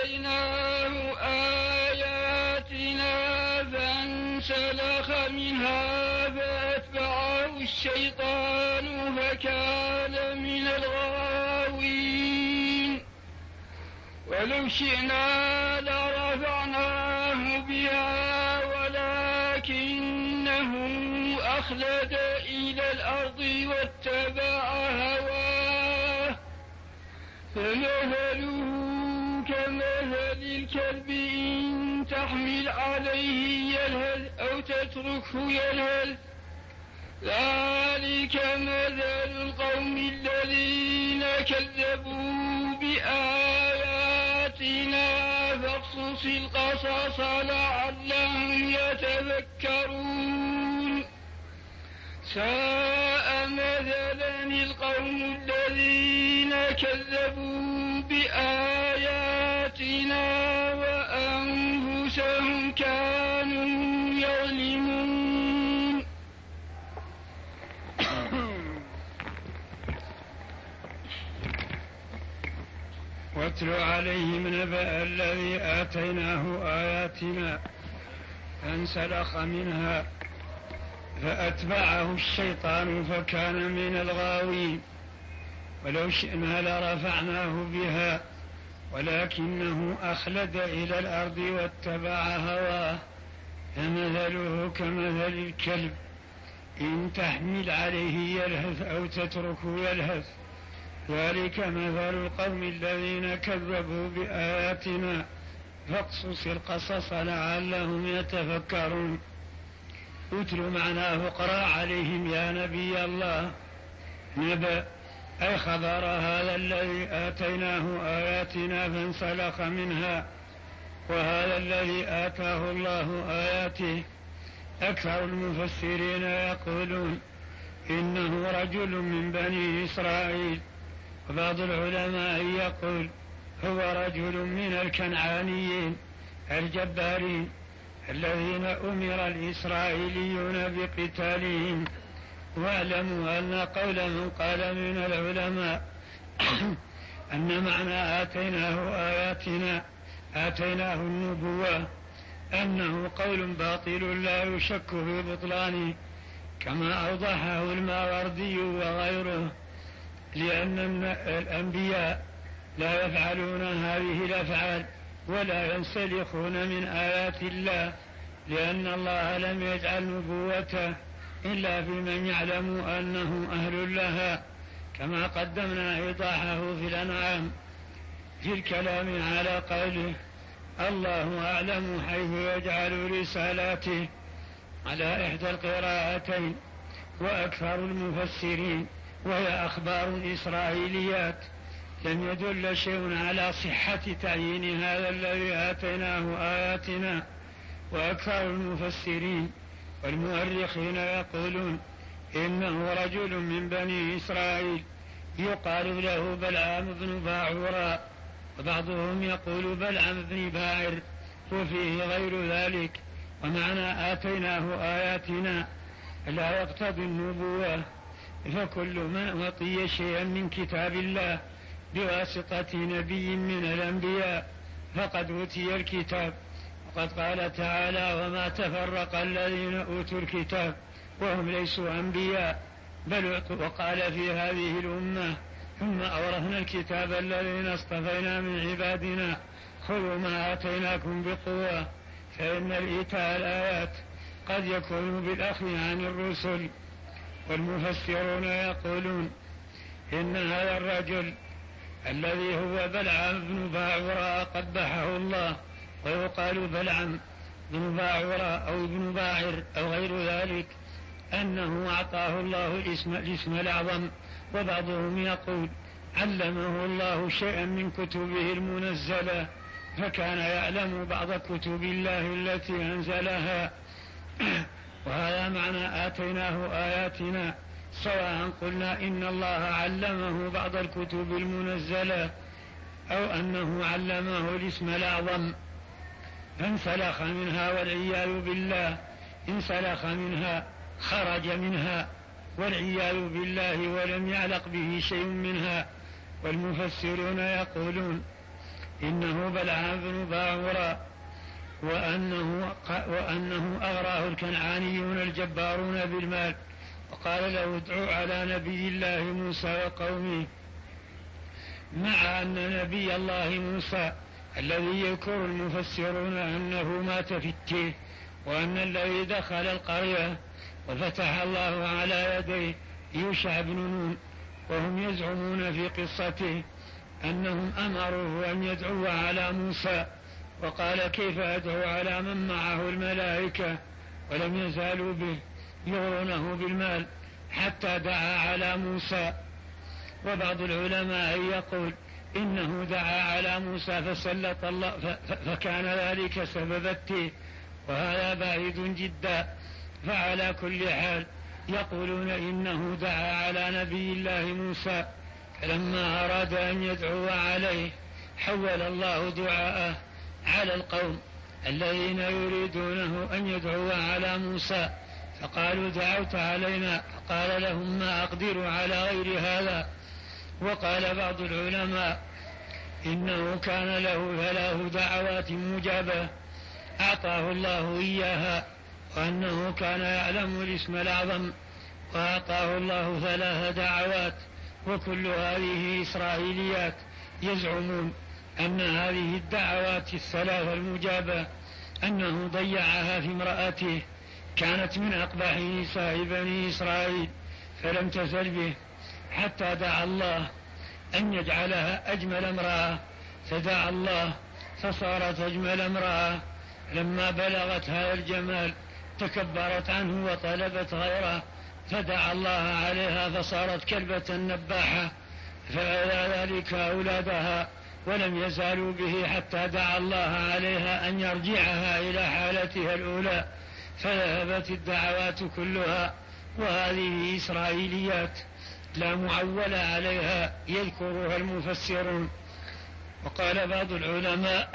آتيناه آياتنا فانسلخ منها فأتبعه الشيطان فكان من الغاوين ولو شئنا لرفعناه بها ولكنه أخلد إلى الأرض واتبع هواه فمثله كمثل الكلب إن تحمل عليه يلهث أو تتركه يلهث ذلك مثل القوم الذين كذبوا بآياتنا فاقصص القصص لعلهم يتفكرون ساء مثلا القوم الذين كذبوا بآياتنا وأنفسهم كانوا يظلمون. واتل عليهم نبأ الذي آتيناه آياتنا فانسلخ منها فأتبعه الشيطان فكان من الغاوين ولو شئنا لرفعناه بها ولكنه أخلد إلى الأرض واتبع هواه فمثله كمثل الكلب إن تحمل عليه يلهث أو تتركه يلهث ذلك مثل القوم الذين كذبوا بآياتنا فاقصص القصص لعلهم يتفكرون. اتل معناه اقرأ عليهم يا نبي الله نبأ أي خبر هذا الذي آتيناه آياتنا فانسلخ منها وهذا الذي آتاه الله آياته. أكثر المفسرين يقولون إنه رجل من بني إسرائيل وبعض العلماء يقول هو رجل من الكنعانيين الجبارين الذين أمر الإسرائيليون بقتالهم. واعلموا أن قول من قال من العلماء أن معنى آتيناه آياتنا آتيناه النبوة أنه قول باطل لا يشك في بطلانه كما أوضحه الماوردي وغيره لأن الأنبياء لا يفعلون هذه الأفعال ولا ينسلخون من آيات الله لأن الله لم يجعل نبوته إلا في من يعلم أنه أهل لها كما قدمنا إيضاحه في الأنعام في الكلام على قوله الله أعلم حيث يجعل رسالاته على إحدى القراءتين. وأكثر المفسرين وهي أخبار إسرائيليات لم يدل شيء على صحة تعيين هذا الذي آتيناه آياتنا. وأكثر المفسرين والمؤرخين يقولون إنه رجل من بني إسرائيل يقال له بلعام بن باعوراء وبعضهم يقول بلعام بن باعر وفيه غير ذلك. ومعنى آتيناه آياتنا لا يقتضي النبوة فكل من أعطي شيئا من كتاب الله بواسطة نبي من الأنبياء فقد أوتي الكتاب. وقد قال تعالى وما تفرق الذين أوتوا الكتاب وهم ليسوا أنبياء بل وقال في هذه الأمة ثم أورثنا الكتاب الذين اصطفينا من عبادنا خذوا ما آتيناكم بقوة. فإن الإيتاء الآيات قد يكون بالأخذ عن الرسل. والمفسرون يقولون إن هذا الرجل الذي هو بلعام بن باعوراء قبحه الله ويقال بلعام بن باعوراء أو ابن باعر أو غير ذلك أنه أعطاه الله الاسم الأعظم. وبعضهم يقول علمه الله شيئا من كتبه المنزلة فكان يعلم بعض كتب الله التي أنزلها. وهذا معنى آتيناه آياتنا سواء قلنا إن الله علمه بعض الكتب المنزلة أو أنه علمه الاسم الأعظم. فانسلخ منها والعياذ بالله انسلخ منها خرج منها والعياذ بالله ولم يعلق به شيء منها. والمفسرون يقولون إنه بلعام بن باعورا، وأنه أغراه الكنعانيون الجبارون بالمال، وقال له ادعو على نبي الله موسى وقومه، مع أن نبي الله موسى الذي يذكر المفسرون أنه مات في التيه، وأن الذي دخل القرية وفتح الله على يديه يوشع بن نون، وهم يزعمون في قصته أنهم أمروه أن يدعو على موسى، وقال كيف أدعو على من معه الملائكة، ولم يزالوا به يغرونه بالمال حتى دعا على موسى. وبعض العلماء يقول إنه دعا على موسى فسلط الله فكان ذلك سبب التيه، وهذا بعيد جدا. فعلى كل حال يقولون إنه دعا على نبي الله موسى، فلما أراد أن يدعو عليه حول الله دعاءه على القوم الذين يريدونه أن يدعو على موسى، فقالوا دعوت علينا، فقال لهم ما أقدر على غير هذا. وقال بعض العلماء إنه كان له 3 دعوات مجابة أعطاه الله إياها، وأنه كان يعلم الاسم الأعظم وأعطاه الله 3 دعوات، وكل هذه إسرائيليات. يزعمون أن هذه الدعوات ال3 المجابة أنه ضيعها في امرأته، كانت من أقبح نساء بني إسرائيل، فلم تزل به حتى دعا الله أن يجعلها أجمل امرأة، فدعا الله فصارت أجمل امرأة. لما بلغت هذا الجمال تكبرت عنه وطلبت غيره، فدعا الله عليها فصارت كلبة نباحة، فأولى ذلك أولادها، ولم يزالوا به حتى دعا الله عليها أن يرجعها إلى حالتها الأولى، فذهبت الدعوات كلها. وهذه إسرائيليات لا معول عليها يذكرها المفسرون. وقال بعض العلماء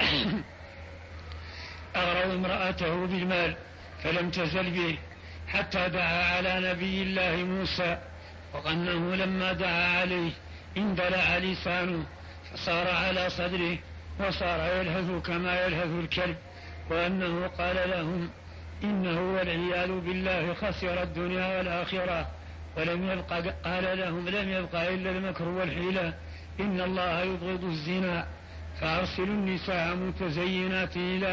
أغروا امرأته بالمال فلم تزل به حتى دعا على نبي الله موسى، وأنه لما دعا عليه اندلع لسانه فصار على صدره وصار يلهث كما يلهث الكلب، وأنه قال لهم إنه والعياذ بالله خسر الدنيا والآخرة، ولم يبق قال لهم لم يبق إلا المكر والحيلة، إن الله يبغض الزنا، فأرسلوا النساء متزينات إلى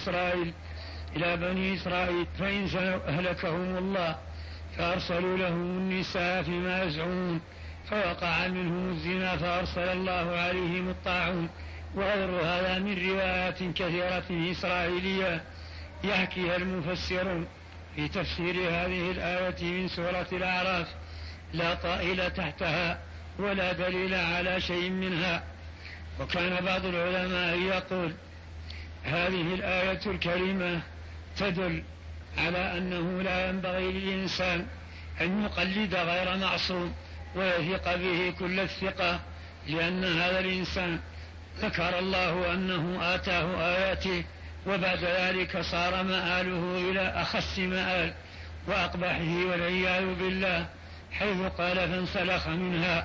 بني إسرائيل فإن سنوا أهلكهم الله، فأرسلوا لهم النساء فيما يزعمون، فوقع منهم الزنا فأرسل الله عليهم الطاعون. وغير هذا من روايات كثيرة إسرائيلية يحكيها المفسرون في تفسير هذه الآية من سورة الأعراف، لا طائل تحتها ولا دليل على شيء منها. وكان بعض العلماء يقول هذه الآية الكريمة تدل على أنه لا ينبغي للإنسان أن يقلد غير معصوم ويثق به كل الثقة، لأن هذا الإنسان ذكر الله أنه آتاه آياته، وبعد ذلك صار مآله إلى أخس مآل وأقبحه والعياذ بالله، حيث قال فانسلخ منها.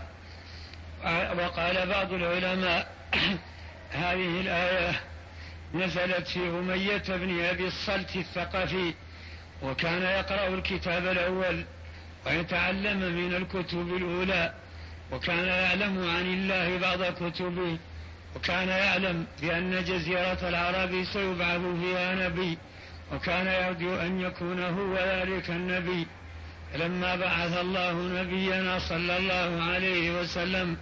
وقال بعض العلماء هذه الآية نزلت في أمية بن أبي الصلت الثقفي، وكان يقرأ الكتاب الأول ويتعلم من الكتب الأولى، وكان يعلم عن الله بعض كتبه، وكان يعلم بأن جزيرة العرب سيبعث فيها نبي، وكان يرجو أن يكون هو ذلك النبي. فلما بعث الله نبينا صلى الله عليه وسلم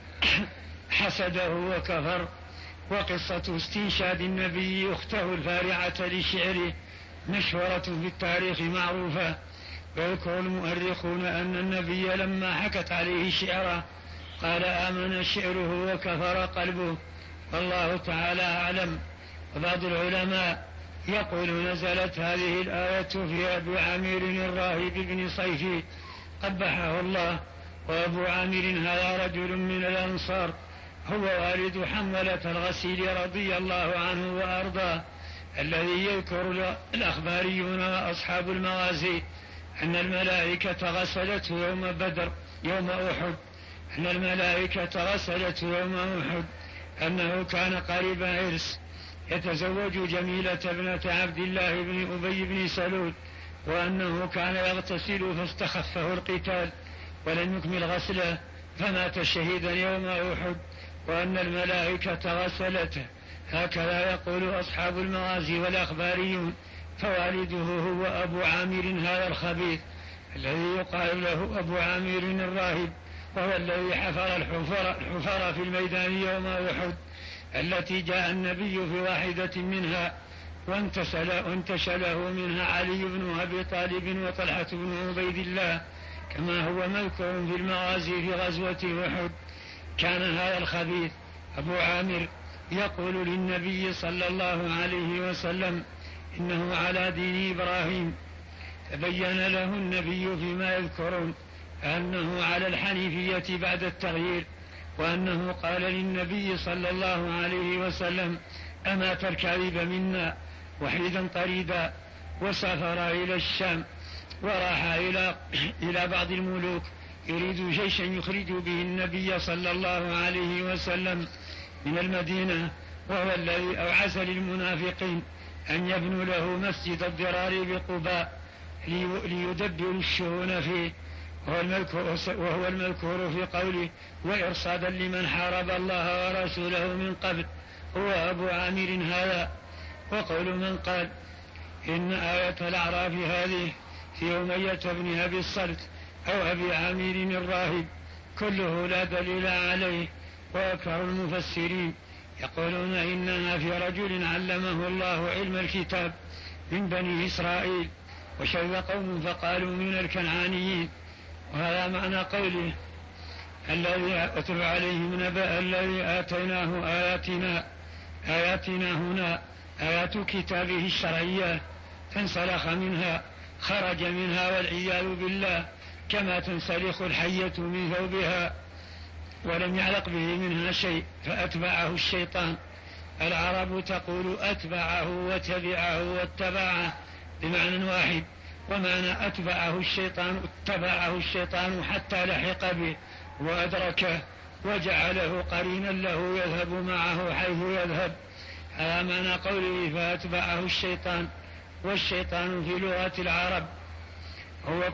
حسده وكفر. وقصة استنشاد النبي أخته الفارعة لشعره مشهورة في التاريخ معروفة، ويذكر المؤرخون أن النبي لما حكت عليه شعره قال آمن شعره وكفر قلبه، والله تعالى أعلم. وبعض العلماء يقول نزلت هذه الآية في أبي عامر الراهب بن صيفي قبحه الله، وأبو عامر هذا رجل من الأنصار، هو والد حملة الغسيل رضي الله عنه وأرضاه، الذي يذكر الأخباريون وأصحاب المغازي أن الملائكة غسلته يوم بدر يوم أحد، أن الملائكة غسلته يوم أحد أنه كان قريب عرس يتزوج جميلة ابنة عبد الله بن أبي بن سلول، وأنه كان يغتسل فاستخفه القتال ولم يكمل غسله فمات شهيدا يوم أحد، وأن الملائكة غسلته. هكذا يقول أصحاب المغازي والأخباريون. فوالده هو أبو عامر هذا الخبيث الذي يقال له أبو عامر الراهب، وهو الذي حفر الحفر في الميدان يوم أحد التي جاء النبي في واحدة منها وانتشله منها علي بن أبي طالب وطلحة بن عبيد الله، كما هو مذكور في المغازي في غزوة أحد. كان هذا الخبيث أبو عامر يقول للنبي صلى الله عليه وسلم إنه على دين إبراهيم، تبين له النبي فيما يذكرون أنه على الحنيفية بعد التغيير، وأنه قال للنبي صلى الله عليه وسلم أما تركب منا وحيدا طريدا، وسافر إلى الشام وراح إلى بعض الملوك يريد جيشا يخرج به النبي صلى الله عليه وسلم من المدينة، وهو الذي أوعز للمنافقين أن يبنوا له مسجد الضرار بقباء ليدبروا الشؤون فيه، وهو المذكور في قوله وإرصادا لمن حارب الله ورسوله من قبل، هو أبو عامر هذا. وقول من قال إن آية الأعراف هذه في أمية بن أبي الصلت أو أبي عامر الراهب كله لا دليل عليه، وأكثر المفسرين يقولون إنها في رجل علمه الله علم الكتاب من بني إسرائيل وشذ قوم فقالوا من الكنعانيين، وهذا معنى قوله الذي أتلو عليهم نبأ الذي آتيناه آياتنا هنا آيات كتابه الشرعية، فانسلخ منها خرج منها والعياذ بالله، كما تنسلخ الحية من ثوبها ولم يعلق به منها شيء فأتبعه الشيطان. العرب تقول أتبعه وتبعه واتبعه بمعنى واحد، ومعنى أتبعه الشيطان اتبعه الشيطان حتى لحق به وأدركه وجعله قرينا له يذهب معه حيث يذهب. هذا معنى قوله فأتبعه الشيطان. والشيطان في لغة العرب هو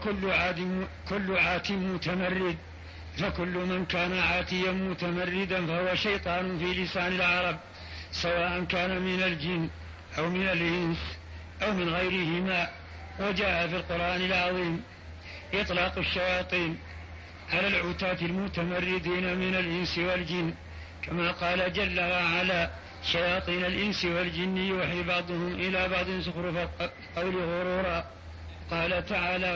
كل عات متمرد، فكل من كان عاتيا متمردا فهو شيطان في لسان العرب، سواء كان من الجن أو من الإنس أو من غيرهما. وجاء في القرآن العظيم إطلاق الشياطين على العتاة المتمردين من الإنس والجن، كما قال جل وعلا شياطين الإنس والجن يوحي بعضهم إلى بعض زخرف قول غرورا. قال تعالى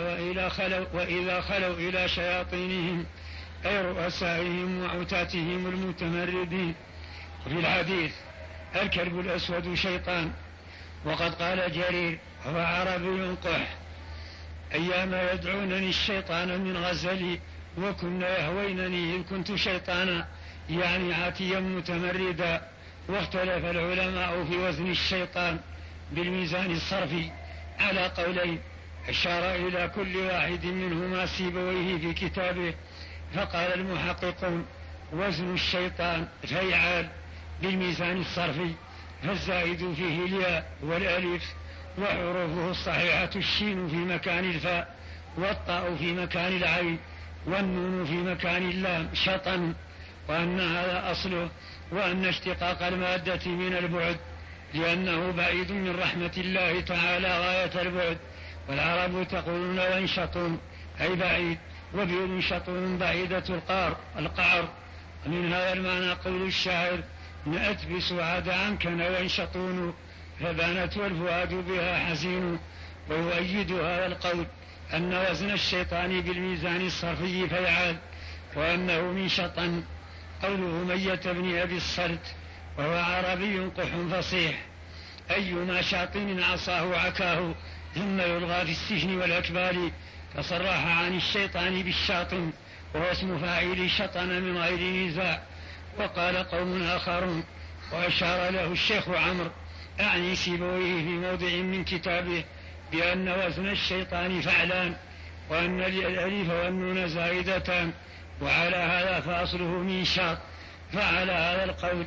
وإذا خلوا إلى شياطينهم أي رؤسائهم وعتاتهم المتمردين. وفي الحديث الكلب الأسود شيطان. وقد قال جرير هو عربي قح أيام يدعونني الشيطان من غزلي وكن يهوينني إذ كنت شيطانا، يعني عاتيا متمردا. واختلف العلماء في وزن الشيطان بالميزان الصرفي على قولين، أشار إلى كل واحد منهما سيبويه في كتابه، فقال المحققون وزن الشيطان فيعال بالميزان الصرفي، فالزائد فيه الياء والألف، وحروفه الصحيحة الشين في مكان الفاء والطاء في مكان العين والنون في مكان اللام شطن، وأن هذا أصله، وأن اشتقاق المادة من البعد لأنه بعيد من رحمة الله تعالى غاية البعد. والعرب تقولون وانشطون أي بعيد، وبينشطون بعيدة القعر. ومن هذا المعنى قول الشاعر نأتبس عاد عنك وانشطون فبانت والفؤاد بها حزين. ويؤيد هذا القول أن وزن الشيطان بالميزان الصرفي فيعال، وأنه من شطن. قوله أمية بن أبي الصلت وهو عربي قح فصيح، أيما شاطن عصاه عكاه ثم يلغى في السجن والأكبال، فصرح عن الشيطان بالشاطن وهو اسم فاعل شطن من غير نزاع. وقال قوم آخرون وأشار له الشيخ عمرو أعني سيبويه في موضع من كتابه بأن وزن الشيطان فعلان، وأن الألف والنون زائدتان، وعلى هذا فأصله من شاط. فعلى هذا القول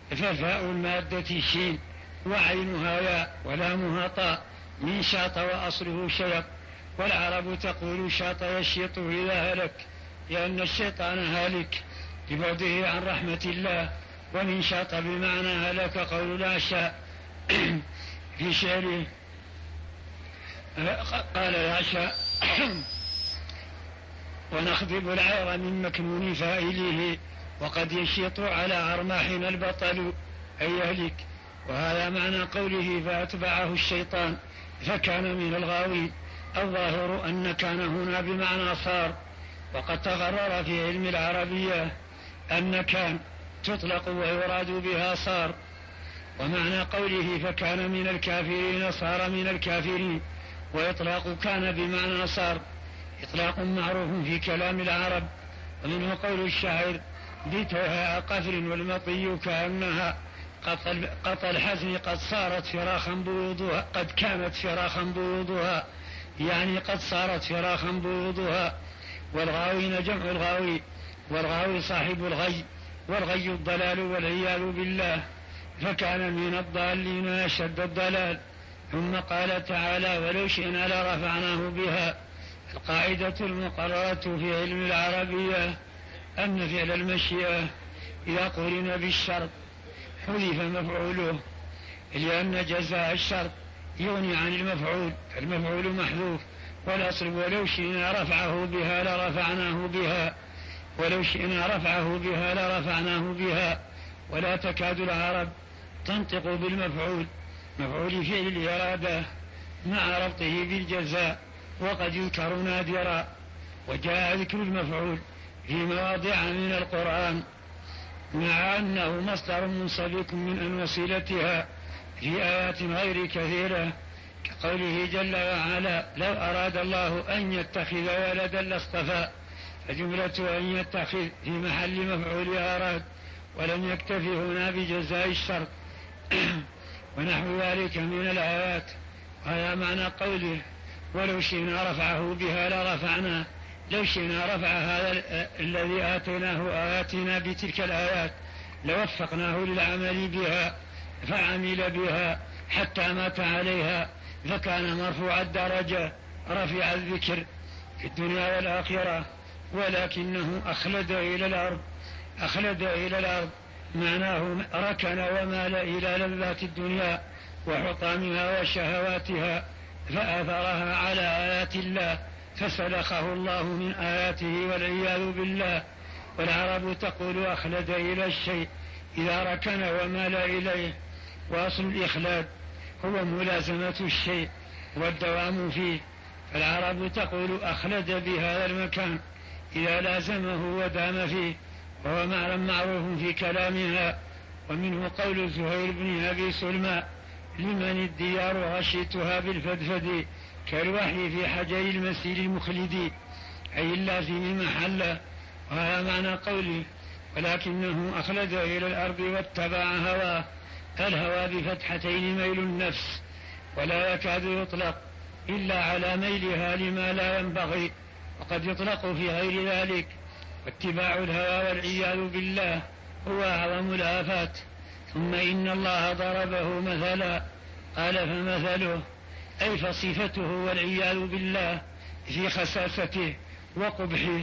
ففاء المادة شين وعينها ياء ولامها طاء من شاط وأصله شيط. والعرب تقول شاط يشيط إذا هلك لأن الشيطان هالك لبعده عن رحمة الله. ومن شاط بمعنى هلك قول لا شاء في شعره قال لا شاء ونخضب العير من مكنون فائله وقد يشيط على أرماحنا البطل أي يهلك. وهذا معنى قوله فأتبعه الشيطان فكان من الغاوين. الظاهر أن كان هنا بمعنى صار. وقد تقرر في علم العربية أن كان تطلق ويراد بها صار. ومعنى قوله فكان من الكافرين صار من الكافرين. وإطلاق كان بمعنى صار إطلاق معروف في كلام العرب. ومنه قول الشاعر بيتها قفر والمطي كأنها قط الحزن قد صارت فراخا بيوضها قد كانت فراخا بيوضها يعني قد صارت فراخا بيوضها. والغاوين جمع الغاوي والغاوي صاحب الغي والغي الضلال والعياذ بالله. فكان من الضالين أشد الضلال. ثم قال تعالى ولو شئنا لرفعناه بها. القاعدة المقررة في علم العربية أن فعل المشيئة إذا قرن بالشرط حذف مفعوله لأن جزاء الشرط يغني عن المفعول فالمفعول محذوف. والأصل ولو شئنا رفعه بها لرفعناه بها ولو شئنا رفعه بها لرفعناه بها. ولا تكاد العرب تنطق بالمفعول مفعول فعل الإرادة مع ربطه بالجزاء وقد يذكر نادرا. وجاء ذكر المفعول في مواضع من القرآن مع أنه مصدر منسلك من أن وسيلتها في آيات غير كثيرة كقوله جل وعلا لو أراد الله أن يتخذ ولدا لاصطفى. فجملة أن يتخذ في محل مفعول أراد ولم يكتفي هنا بجزاء الشرط ونحو ذلك من الآيات. وهذا معنى قوله ولو شئنا رفعه بها لرفعناه. لو شئنا رفع هذا الذي آتيناه آياتنا بتلك الآيات لوفقناه للعمل بها فعمل بها حتى مات عليها فكان مرفوع الدرجة رفع الذكر في الدنيا والآخرة. ولكنه أخلد إلى الأرض معناه ركن ومال إلى لذات الدنيا وحطامها وشهواتها فآثرها على آيات الله فسلخه الله من آياته والعياذ بالله. والعرب تقول أخلد إلى الشيء إذا ركن ومال إليه. وأصل الإخلاد هو ملازمة الشيء والدوام فيه. فالعرب تقول أخلد بهذا المكان إذا لازمه ودام فيه وهو معنى معروف في كلامها. ومنه قول زهير بن أبي سلمى لمن الديار غشيتها بالفدفد كالوحي في حجر المسير المخلد أي اللازم محله. وهذا معنى قوله ولكنه أخلد إلى الأرض واتبع هواه. الهوى بفتحتين ميل النفس ولا يكاد يطلق إلا على ميلها لما لا ينبغي وقد يطلق في غير ذلك. واتباع الهوى والعياذ بالله هو أعظم الآفات. ثم إن الله ضربه مثلا قال فمثله أي فصفته والعياذ بالله في خساسته وقبحه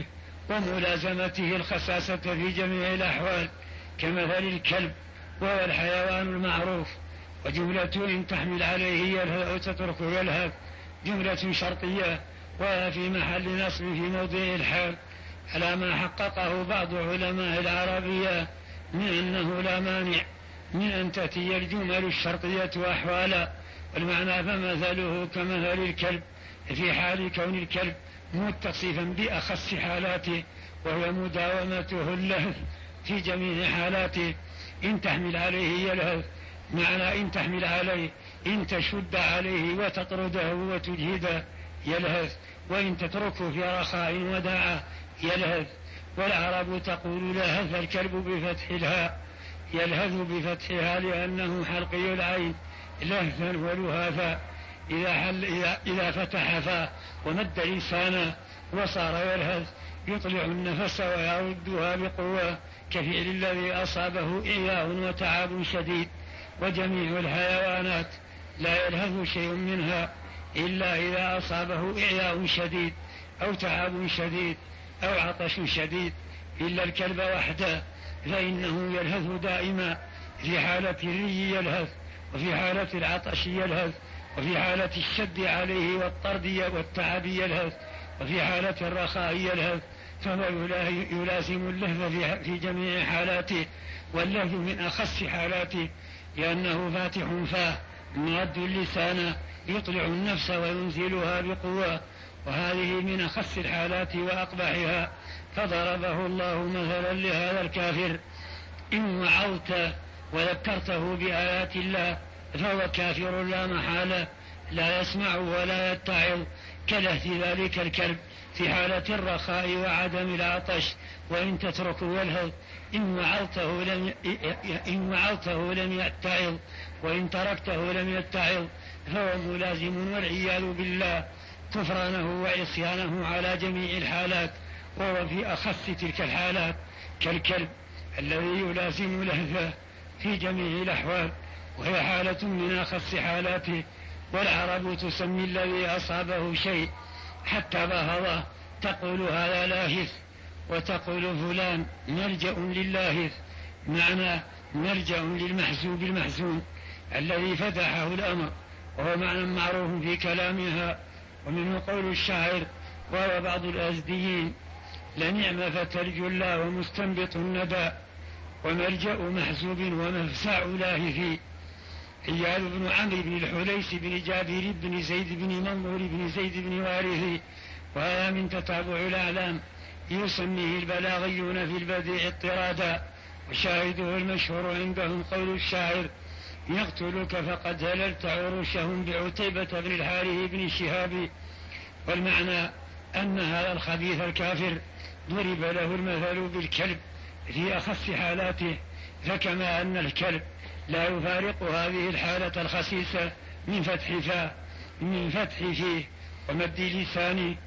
وملازمته الخساسة في جميع الأحوال كمثل الكلب وهو الحيوان المعروف. وجملة إن تحمل عليه يلهث أو تتركه يلهث جملة شرطية وهي في محل نصب في موضع الحال على ما حققه بعض علماء العربية من أنه لا مانع من أن تأتي الجمل الشرطية أحوالا. والمعنى فمثله كمثل الكلب في حال كون الكلب متصفا بأخص حالاته وهي مداومته اللهث في جميع حالاته. إن تحمل عليه يلهث معنى إن تحمل عليه إن تشد عليه وتطرده وتجهده يلهث وإن تتركه في رخاء وداعة يلهث. والعرب تقول لهث الكلب بفتح الهاء يلهث بفتحها لأنه حلقي العين لهثا ولهاثا إذا فتح فا ومد لسانا وصار يلهث يطلع النفس ويردها بقوة كفعل الذي أصابه إعياء وتعب شديد. وجميع الحيوانات لا يلهث شيء منها إلا إذا أصابه إعياء شديد أو تعب شديد أو عطش شديد، إلا الكلب وحده فإنه يلهث دائما، في حالة الري يلهث، وفي حالة العطش يلهث، وفي حالة الشد عليه والطرد والتعب يلهث، وفي حالة الرخاء يلهث، فهو يلازم اللهث في جميع حالاته، واللهث من أخص حالاته، لأنه فاتح فاه ماد اللسان يطلع النفس وينزلها بقوة، وهذه من أخص الحالات وأقبحها. فضربه الله مثلا لهذا الكافر: إن وعظت وذكرته بآيات الله فهو كافر لا محالة، لا يسمع ولا يتعظ، كلهث ذلك الكلب في حالة الرخاء وعدم العطش، وإن تتركه يلهث. إن وعظته لم يتعظ، وإن تركته لم يتعظ، فهو ملازم والعياذ بالله كفرانه وعصيانه على جميع الحالات، وهو في أخص تلك الحالات كالكلب الذي يلازم لهثه في جميع الأحوال، وهي حالة من أخص حالاته. والعرب تسمي الذي أصابه شيء حتى بهضه تقول هذا لاهث، وتقول فلان ملجأ للاهث، معنى ملجأ للمحزوب المحزون الذي فتحه الأمر، وهو معنى معروف في كلامها. ومنه قول الشاعر وهو بعض الأزديين: لنعم فترجو الله ومستنبط الندى، وملجأ محزوب ومفزع لاهث. عيال بن عمرو بن الحليس بن جابر بن زيد بن منظور بن زيد بن وارث، وهذا من تتابع الأعلام، يسميه البلاغيون في البديع اضطرادا. وشاهده المشهور عندهم قول الشاعر: يقتلك فقد هللت عروشهم بعتيبة بن الحارث بن شهاب. والمعنى أن هذا الخبيث الكافر ضرب له المثل بالكلب في أخص حالاته، فكما أن الكلب لا يفارق هذه الحالة الخسيسة من فتح فيه ومد لسانه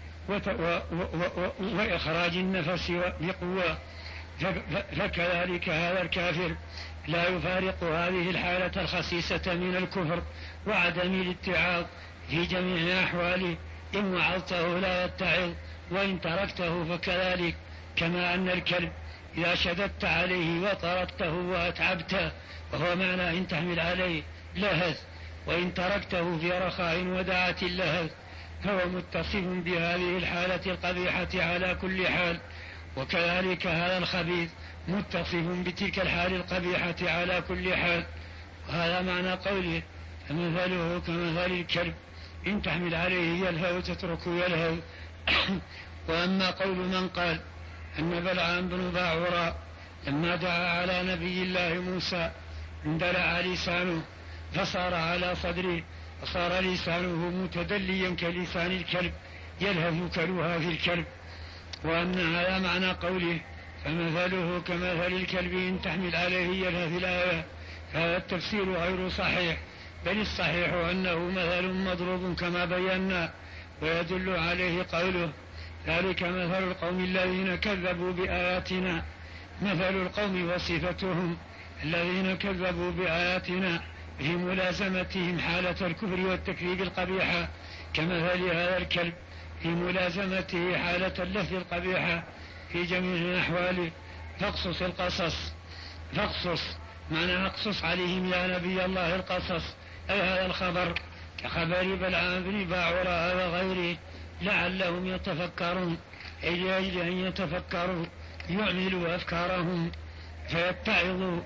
وإخراج النفس بقوة، فكذلك هذا الكافر لا يفارق هذه الحالة الخسيسة من الكفر وعدم الاتعاظ في جميع أحواله. إن وعظته لا يتعظ، وإن تركته فكذلك، كما أن الكلب إذا شددت عليه وطردته وأتعبته، وهو معنى إن تحمل عليه لهث، وإن تركته في رخاء ودعة لهث، فهو متصف بهذه الحالة القبيحة على كل حال. وكذلك هذا الخبيث متصف بتلك الحال القبيحة على كل حال. وهذا معنى قوله: فمثله كمثل الكلب إن تحمل عليه يلهث وتتركه يلهث. وأما قول من قال أن بلعام بن باعوراء لما دعا على نبي الله موسى اندلع لسانه فصار على صدره، فصار لسانه متدليا كلسان الكلب يلهث كلها في الكلب، وأن هذا معنى قوله: فمثله كمثل الكلب إن تحمل عليه يلهث الآية. فهذا التفسير غير صحيح، بل الصحيح أنه مثل مضروب كما بينا، ويدل عليه قوله: ذلك مثل القوم الذين كذبوا بآياتنا. مثل القوم وصفتهم الذين كذبوا بآياتنا في ملازمتهم حالة الكفر والتكذيب القبيحة، كمثل هذا الكلب في ملازمته حالة اللهث القبيحة في جميع الأحوال. فاقصص القصص، فاقصص معنى اقصص عليهم يا نبي الله القصص، أي هذا الخبر كخبر بلعام بن باعوراء وغيره، لعلهم يتفكرون، أي لأجل أن يتفكروا يعملوا أفكارهم فيتعظوا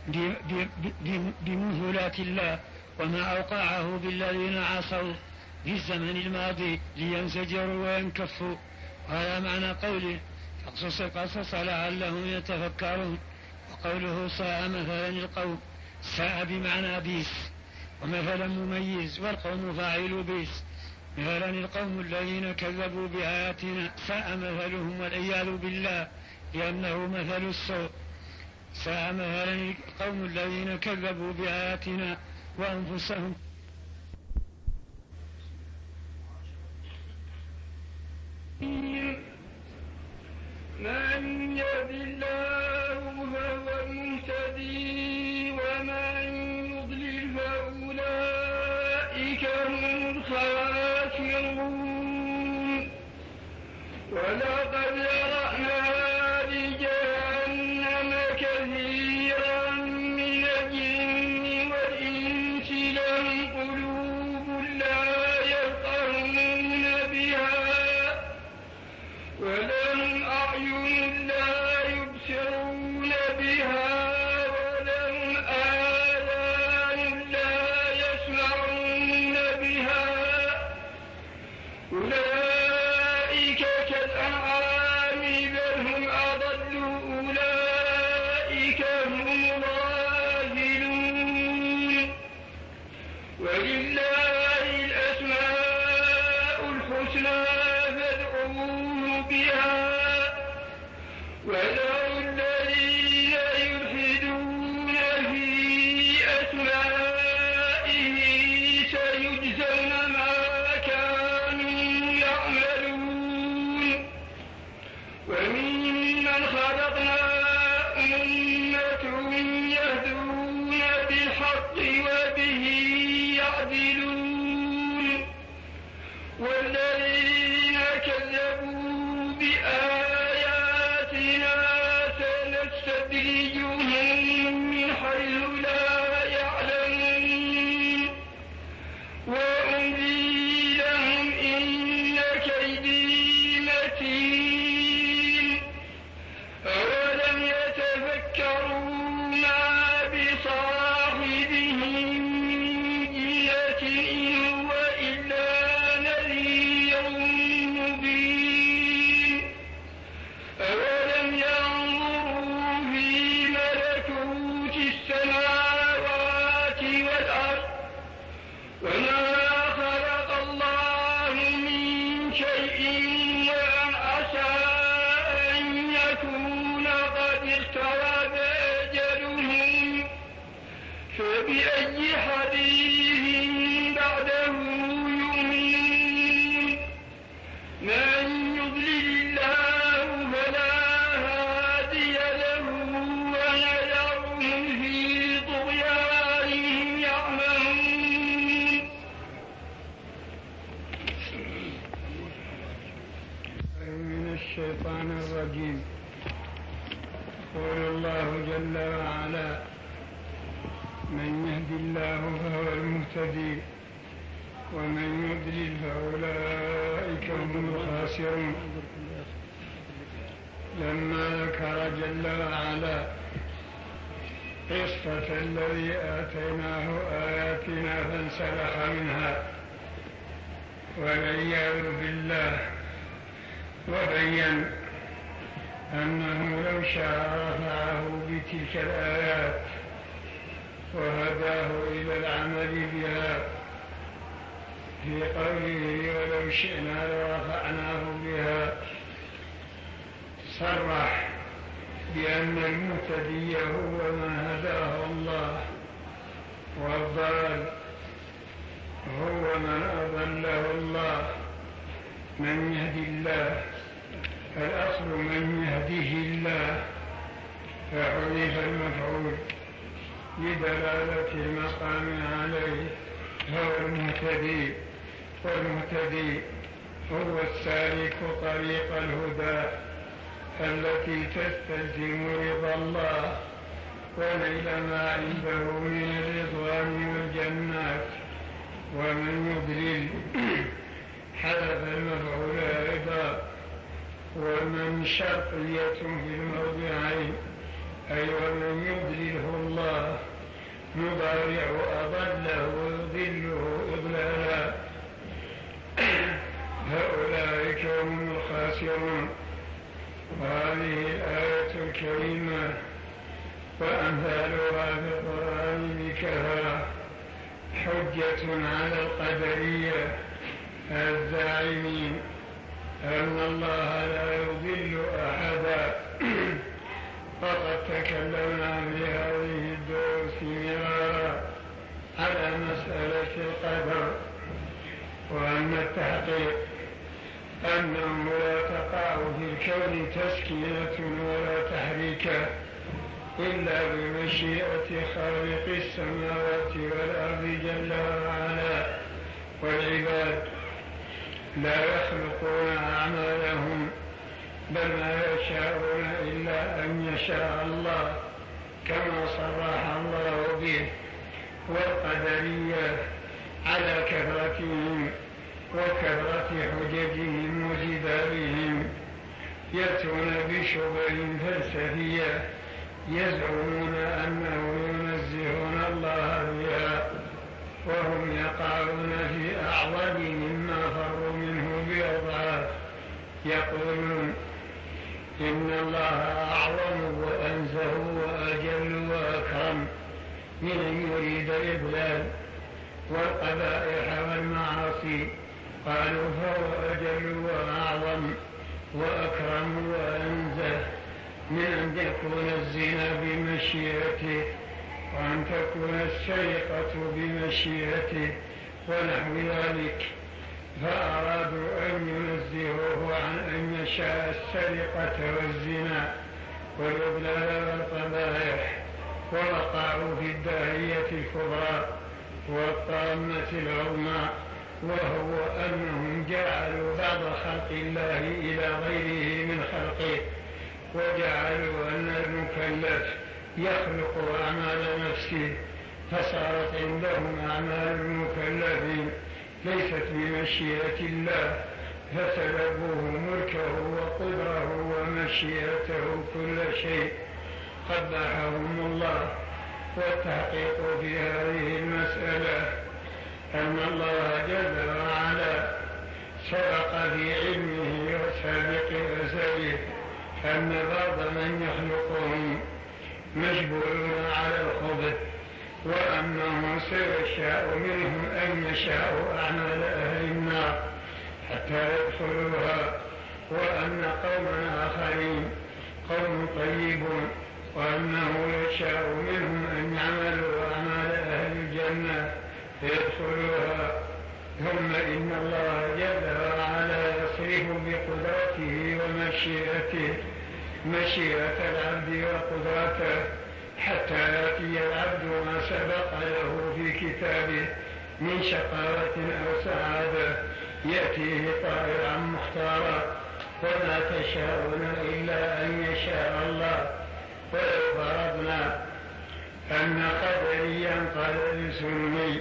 بمثلات الله وما أوقعه بالذين عصوا في الزمن الماضي لينزجروا وينكفوا. وهذا معنى قوله: فاقصص القصص لعلهم يتفكرون. وقوله: ساء مثلا القوم، ساء بمعنى بيس، ومثلا مميز، والقوم فاعل بيس. مثلا القوم الذين كذبوا بآياتنا ساء مثلهم والعياذ بالله، لأنه مثل السوء. ساء مثلا القوم الذين كذبوا بآياتنا وأنفسهم. من يهد الله فهو المهتدي ومن يضلل فأولئك هم الخاسرون ولقد ذرأنا لجهنم كثيرا من الجن والإنس لهم قلوب لا يفقهون بها ولهم أعين لا يبصرون بها ولهم آذان لا يسمعون بها أولئك كالأنعام بل هم أضل أولئك هم الغافلون ولله الأسماء الحسنى فادعوه بها وذروا الذين يلحدون في أسمائه سيجزون ما كانوا يعملون وممن خلقنا أمة يهدون بالحق وبه يعدلون والذين كذبوا بآياتنا سنستدرجهم من حيث لا يعلمون وأملي لهم إن كيدي متين أولم يتفكروا ما بصاحبهم من جنة إن هو إلا نذير مبين أولم ينظروا في ملكوت السماوات والأرض وما خلق الله من شيء وأن عسى أن يكون قد اقترب أجلهم فبأي حديث بعده يؤمنون من يضلل الله فلا هادي له ونذرهم في طغيانهم يعمهون من الشيطان الرجيم. يقول الله جل وعلا: من يهد الله فهو المهتدي ومن يضلل فأولئك هم الخاسرون. لما ذكر جل وعلا قصة الذي آتيناه آياتنا فانسلخ منها والعياذ بالله، وبين أنه لو شاء رفعه بتلك الآيات وهداه إلى العمل بها في قوله: ولو شئنا لرفعناه بها. صرح بأن المهتدي هو من هداه الله والضال هو من أضله الله. من يهدي الله، الأصل من يهديه الله، فحذف المفعول لدلالة المقام عليه، هو المهتدي. والمهتدي هو السالك طريق الهدى التي تستلزم رضا الله ونيل ما عنده من الرضوان والجنات. ومن يضلل حذف المفعول أيضا، ومن شرطية في الموضعين، أي ومن يضلله الله مضارع أضله ويضله إضلالا. هؤلاء هم الخاسرون. وهذه الآية الكريمة وأمثالها في القرآن بكثرة حجة على القدرية الزاعمين أن الله لا يضل أحدا. فقد تكلمنا في هذه الدروس مرارا على مسألة القدر، وأن التحقيق أنه لا تقع في الكون تسكينة ولا تحريك إلا بمشيئة خالق السماوات والأرض جل وعلا. والعباد لا يخلقون أعمالهم بل ما يشاءون إلا أن يشاء الله كما صرح الله به. والقدرية على كثرتهم وكثرة حججهم وجدالهم يأتون بشبه فلسفية يزعمون أنه ينزهون الله بها، وهم يقعون في أعظم مما فروا منه بأضعاف. يقولون إن الله أعظم وأنزه وأجل وأكرم من أن يريد الإضلال والقبائح والمعاصي. قالوا فهو أجل وأعظم وأكرم وأنزه من أن يكون الزنا بمشيئته وأن تكون السرقة بمشيئته ونحو ذلك، فأرادوا أن ينزهوه عن أن يشاء السرقة والزنا والإضلال والقبائح، ووقعوا في الداهية الكبرى والطامة العظمى، وهو أنهم جعلوا بعض خلق الله إلى غيره من خلقه، وجعلوا أن المكلف يخلق أعمال نفسه، فصارت عندهم أعمال المكلفين ليست بمشيئة الله، فسلبوه ملكه وقدره ومشيئته كل شيء. قبحهم الله. والتحقيق في هذه المسألة أن الله جل وعلا سبق في علمه وسابق أزله أن بعض من يخلقهم مجبولون على الخبث، وأنه سيشاء منهم أن يشاءوا أعمال أهل النار حتى يدخلوها، وأن قوما آخرين قوم طيبون وأنه يشاء منهم أن يعملوا أعمال أهل الجنة فيدخلوها. ثم إن الله جل وعلا يصرف بقدرته ومشيئته مشيئة العبد وقدرته حتى يأتي العبد ما سبق له في كتابه من شقاوة أو سعادة يأتيه طائعا مختارا، وما تشاءون إلا أن يشاء الله. ولو فرضنا أن قدريا قال لسني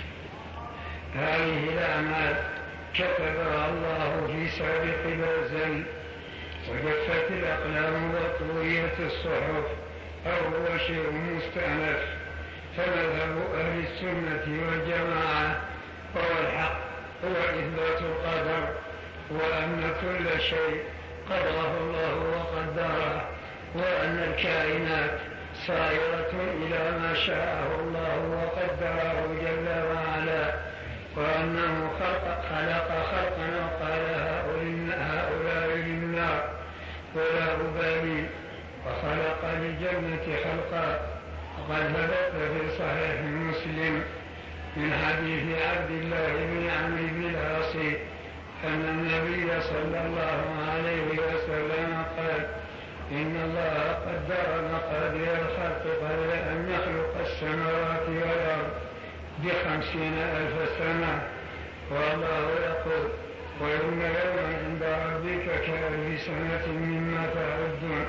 هذه الأعمال كتبها الله في سابق الأزل وجفت الأقلام وطويت الصحف أو هو شيء مستأنف، فمذهب أهل السنة والجماعة هو الحق هو إثبات القدر، وأن كل شيء قدره الله وقدره، وأن الكائنات سائرة إلى ما شاءه الله وقدره جل وعلا، وأنه خلق خلقا وقال هؤلاء للنار ولا أبالي، وخلق للجنة خلقا. وقد ثبت في صحيح مسلم من حديث عبد الله بن عمرو بن العاص أن النبي صلى الله عليه وسلم قال إن الله قدر مقادير الخلق قبل أن يخلق السماوات والأرض ب50,000 سنة، والله يقول وإن يوما عند ربك كألف سنة مما تعدون.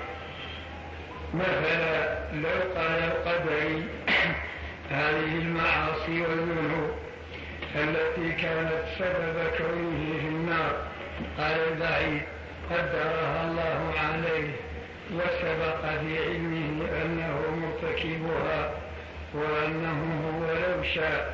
مثلا لو قال القدري هذه المعاصي والذنوب التي كانت سبب كونه في النار، قال البعيد قدرها الله عليه وسبق في علمه أنه مرتكبها، وأنه هو لو شاء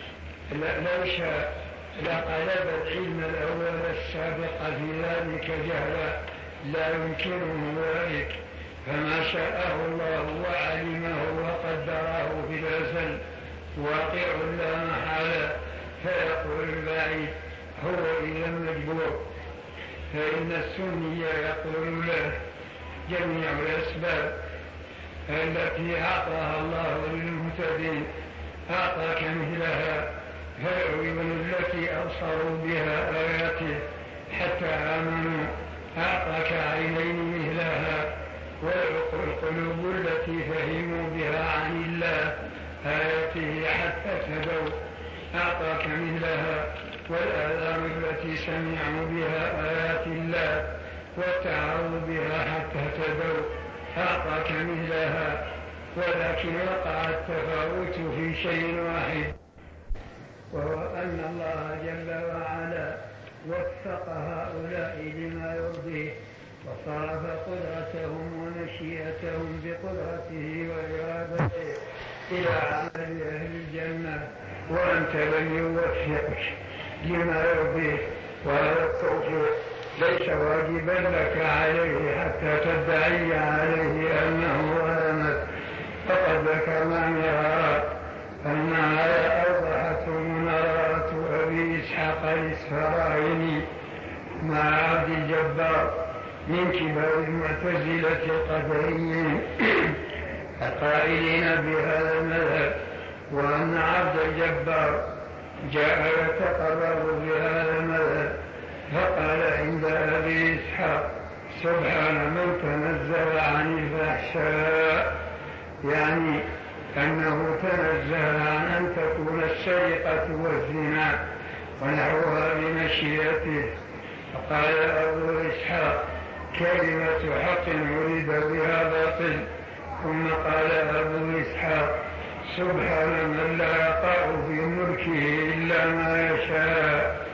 لقلب العلم الأول السابق في ذلك جهلا، لا يمكنه ذلك، فما شاءه الله وعلمه وقدره في الأزل واقع لا محالة. فيقول البعيد هو إذا مجبور، فإن السني يقول له جميع الأسباب التي أعطاها الله للمهتدين أعطاك مثلها، فالعيون التي أبصروا بها آياته حتى آمنوا أعطاك عينين مثلها، والقلوب التي فهموا بها عن الله آياته حتى اهتدوا أعطاك مثلها، والآذان التي سمعوا بها آيات الله واتعظوا بها حتى اهتدوا أعطاك مثلها، ولكن وقع التفاوت في شيء واحد، وهو أن الله جل وعلا وفق هؤلاء لما يرضيه وصرف قدرتهم ومشيئتهم بقدرته وإرادته إلى عمل أهل الجنة، وأنت لم يوفقك لما يرضيه، وهذا التوفيق ليس واجبا لك عليه حتى تدعي عليه أنه ظلمك. فقد ذكرنا مرارا أن هذا أوضحته مناظرة أبي إسحاق الإسفرايني مع عبد الجبار من كبار المعتزلة القدريين القائلين بهذا المذهب، وأن عبد الجبار جاء يتقرر بهذا المذهب فقال عند أبي إسحاق: سبحان من تنزه عن الفحشاء، يعني أنه تنزه عن أن تكون السرقة والزنا ونحوها بمشيئته. فقال أبو إسحاق: كلمة حق ولد بها باطل. ثم قال أبو إسحاق: سبحان من لا يقع في ملكه إلا ما يشاء.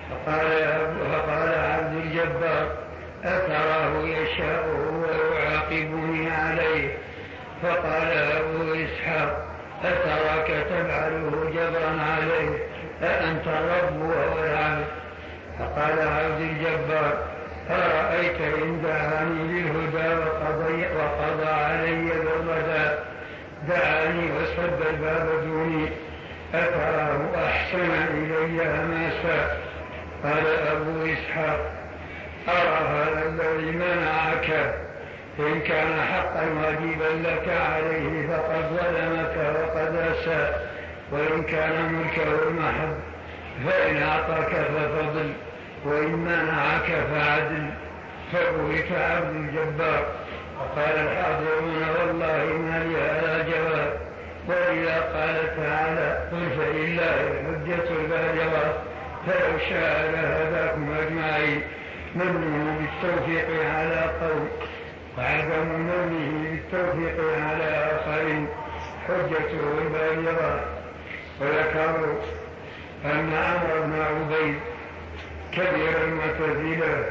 فقال عبد الجبار: أتراه يشاءه ويعاقبني عليه؟ فقال أبو إسحاق: أتراك تفعله جبرا عليه؟ أأنت الرب وهو العبد؟ فقال عبد الجبار: أرأيت إن دعاني للهدى وقضى علي بالردى، دعاني وسد الباب دوني، أتراه أحسن إلي ما شاء؟ قال أبو إسحاق: أرى هذا الذي منعك إن كان حقا واجبا لك عليه فقد ظلمك وقد أساء، وإن كان ملكه المحض فإن أعطاك ففضل، وإن منعك فعدل. فبهت عبد الجبار. وقال الحاضرون: والله ما لي هذا جواب. وإذا قال تعالى: قل فلله الحجة البالغة فلو شاء لهداكم أجمعين، منه بالتوفيق على قوم وعدم منه بالتوفيق على آخرين حجته البالغة. وذكروا أن عمرو بن عبيد كبير المعتزلة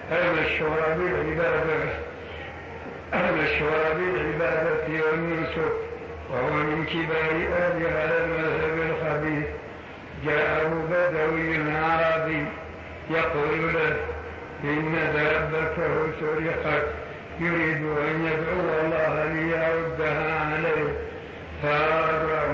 المشهور بالعبادة والنسك، وهو من كبار أهل هذا المذهب الخبيث، جاءه بدوي عربي يقول له: إن دابته سرقت، يريد أن يدعو الله ليردها عليه. فأراد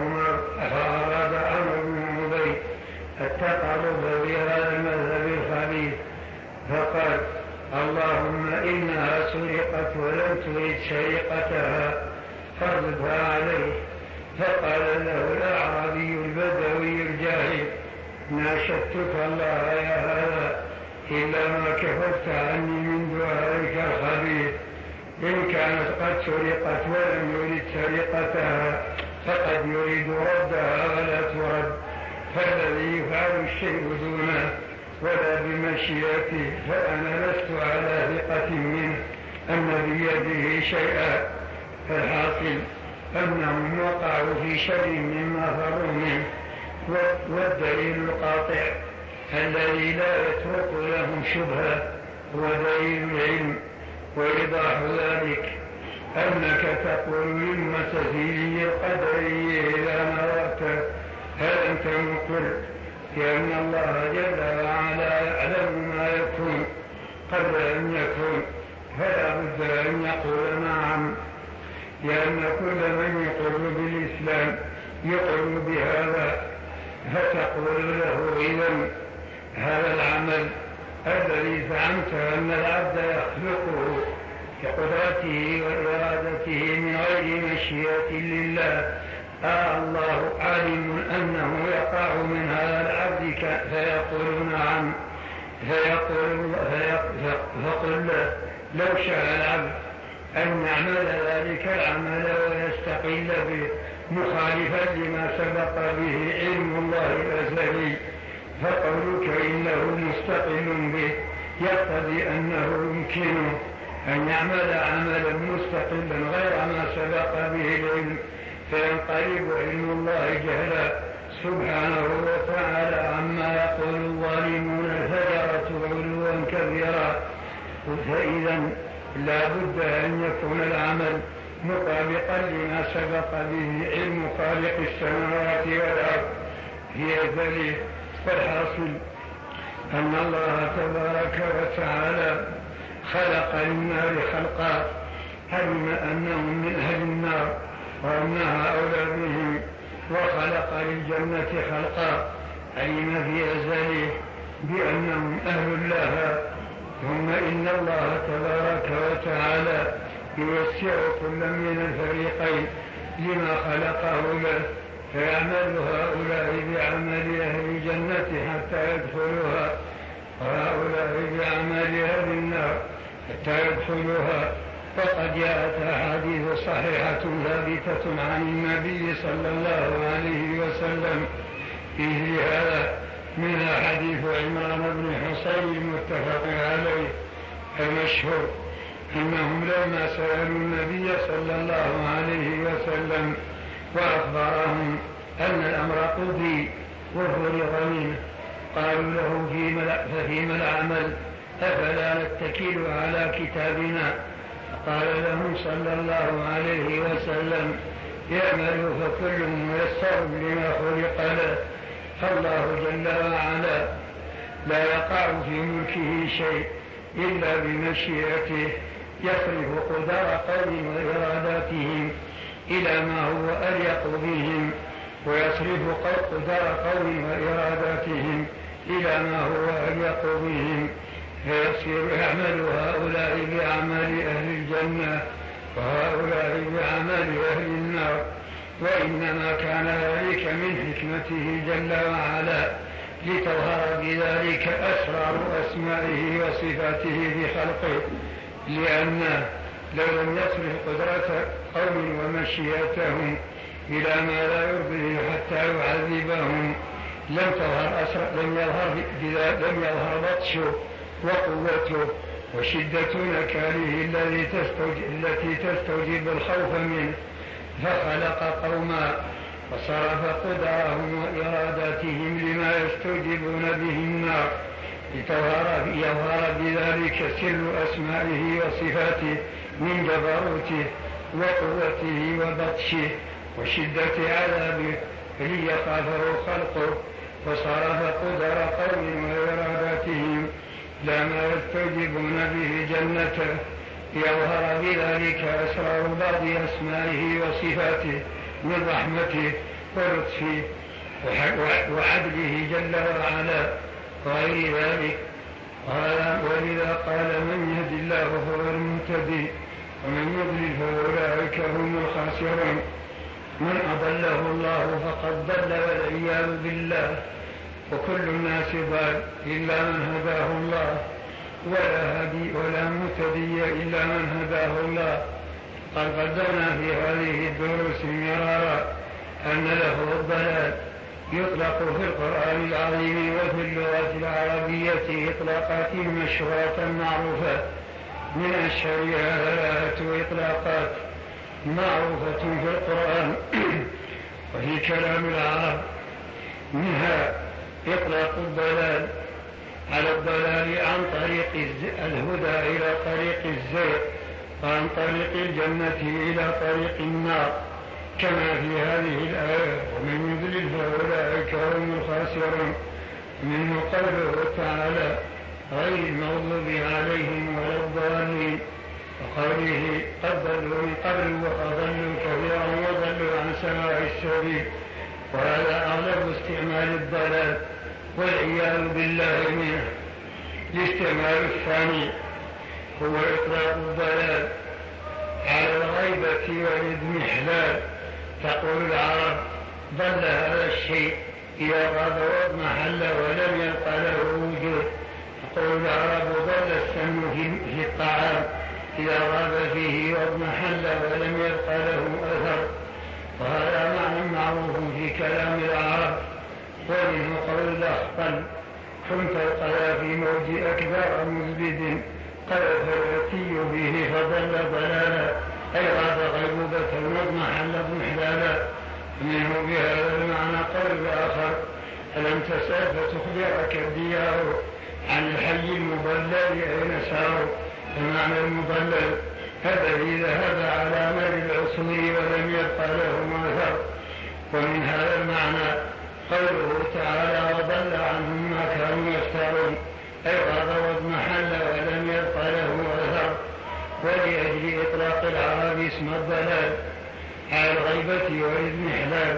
عمرو بن عبيد التقرب بهذا المذهب الخبيث، فقال: اللهم إنها سرقت ولم تريد سرقتها فردها عليه. فقال له الأعرابي البدوي الجاهل: ناشدتك الله يا هذا إلا ما كفرت عني من دعائك الخبيث. إن كانت قد سرقت ولم يريد سرقتها فقد يريد ردها ولا ترد، فالذي يفعل الشيء دونه ولا بمشيئته فأنا لست على ثقة منه أن بيده شيئا. فالحاصل أنهم وقعوا في شر مما فروا منه. والدليل القاطع الذي لا يترك لهم شبهة هو دليل العلم. وإيضاح ذلك أنك تقول للمعتزلي القدري إذا نظرت: هل أنت مقر لأن الله جل وعلا يعلم ما يكون قبل أن يكون، فلا بد أن يقول نعم، لأن كل من يقر بالإسلام يقر بهذا. فتقول له: إذن هذا العمل الذي زعمت أن العبد يخلقه بقدرته وإرادته من غير مشيئة لله، الله علم أنه يقع من هذا العبد؟ فيقول نعم. فقل له: لو شاء العبد أن يعمل ذلك العمل ويستقل به مخالفا لما سبق به علم الله الأزلي، فقولك إنه مستقل به يقتضي أنه يمكنه أن يعمل عملا مستقلا غير ما سبق به العلم، فينقلب علم الله جهلا سبحانه وتعالى عما يقول الظالمون الفجرة علوا كبيرا. فإذا لا بد أن يكون العمل مطابقا لما سبق به علم خالق السماوات والأرض في أزله. والحاصل أن الله تبارك وتعالى خلق للنار خلقا، علم أنهم من أهل النار وأنها أولى بهم، وخلق للجنة خلقا، علم في أزله بأنهم أهل لها. ثم إن الله تبارك وتعالى يوسع كل من الفريقين لما خلقه له، فيعمل هؤلاء بعمل أهل الجنة حتى يدخلوها، وهؤلاء بعمل أهل النار حتى يدخلوها. وقد جاءت أحاديث صحيحة ثابتة عن النبي صلى الله عليه وسلم في هذا، منها حديث عمران بن حصين المتفق عليه المشهور، أنهم لما سألوا النبي صلى الله عليه وسلم وأخبرهم أن الأمر قضي وفرغ منه، قالوا له فيما العمل؟ أفلا نتكل على كتابنا؟ فقال لهم صلى الله عليه وسلم يعمل فكل ميسر لما خلق له، فالله جل وعلا لا يقع في ملكه شيء إلا بمشيئته، يصرف قدر قوم وإراداتهم إلى ما هو أليق بهم، ويصرف قدر قوم وإراداتهم إلى ما هو أليق بهم، فيصير يعمل هؤلاء بأعمال أهل الجنة وهؤلاء بأعمال أهل النار. وإنما كان ذلك من حكمته جل وعلا لتظهر بذلك أسرار أسمائه وصفاته بخلقه، لأن لو لم يصرف قدرة قوم ومشيئتهم إلى ما لا يرضيه حتى يعذبهم لم يظهر بطشه وقوته وشدة نكاله التي تستوجب الخوف منه، فخلق قوما وصرف قدرهم وإراداتهم لما يستوجبون به النار، يظهر بذلك سر أسمائه وصفاته من جبروته وقوته وبطشه وشدة عذابه، ليخافه خلقه، وصرف قدر قوم وإراداتهم لما يستوجبون به جنته، يظهر بذلك أسرار بعض أسمائه وصفاته من رحمته ولطفه وعدله جل وعلا وغير ذلك. ولذا قال من يهد الله فهو المهتدي ومن يضلل فأولئك هم الخاسرون. من أضله الله فقد ضل والعياذ بالله، وكل الناس ضال إلا من هداه الله، ولا هدي ولا مهتدي إلا من هداه الله. قد قدمنا في هذه الدروس مرارا أن له الضلال يطلق في القرآن العظيم وفي اللغة العربية إطلاقات مشهورة معروفة، من أشهرها 3 إطلاقات معروفة في القرآن وفي كلام العرب، منها إطلاق الضلال على الضلال عن طريق الهدى إلى طريق الزيغ، وعن طريق الجنة إلى طريق النار، كما في هذه الآية ومن يضلل فأولئك هم الخاسرون. منه قوله تعالى غير المغضوب عليهم ولا الضالين، وقوله قد ضلوا من قبل وأضلوا كثيرا وضلوا عن سواء السبيل. وهذا أغلب استعمال الضلال والعياذ بالله منه. الاستعمال الثاني هو إطلاق الضلال على الغيبة والإضمحلال. تقول العرب ضل هذا الشيء إذا غاب واضمحل ولم يبق له وجود. تقول العرب ضل السم في الطعام إذا غاب فيه واضمحل ولم يبق له أثر. وهذا معنى معروف في كلام العرب. ومنه قول الأخطل: كنت القذى في موج أكبر مزبد قذف الفتي به فضل ضلالا، أي غاب غيبوبة واضمحل اضمحلالا. منه بهذا المعنى قول الآخر: ألم تسأل فتخبرك الديار عن الحي المضلل أين سار. المعنى المضلل هذا الذي ذهب على مر العصور ولم يبق له أثر. ومن هذا المعنى قوله تعالى: وضل عنهم ما كانوا يفترون، أي غاب واضمحل ولم يبق له أثر. ولأجل إطلاق العرب اسم الضلال على الغيبة والاضمحلال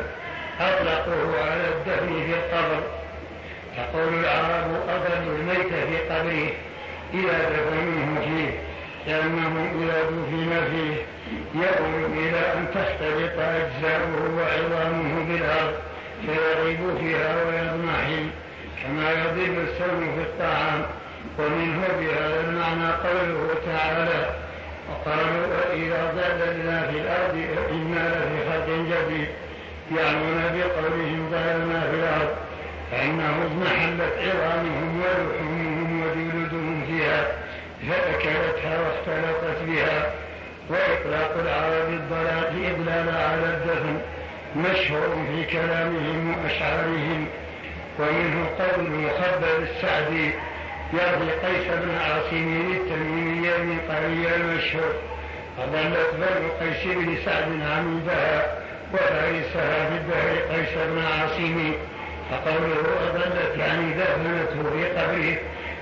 أطلقوه على الدفن في القبر. تقول العرب: أضل الميت في قبره إذا دفنوه فيه، لأنه إذا دفن فيه يؤول إلى أن تختلط أجزاؤه وعظامه بالأرض فيغيب فيها ويضمحل كما يضل السم في الطعام. ومنه بهذا المعنى قوله تعالى: وقالوا إذا ضللنا في الأرض إنا لفي خلق جديد، يعنون بقولهم ضللنا في الأرض فإنه اضمحلت عظامهم ولحومهم وجلودهم فيها فأكلتها واختلطت بها. وإطلاق العرب الضلال إضلال على الدفن مشهور في كلامهم وأشعارهم. ومنه قول المخبر السعدي يرضي قيس بن عاصم التميمي من قرية المشهور: أضلت بنو قيس بن سعد عمودها وفارسها في الدهر قيس بن عاصم. فقوله أضلت يعني دفنته في قبره.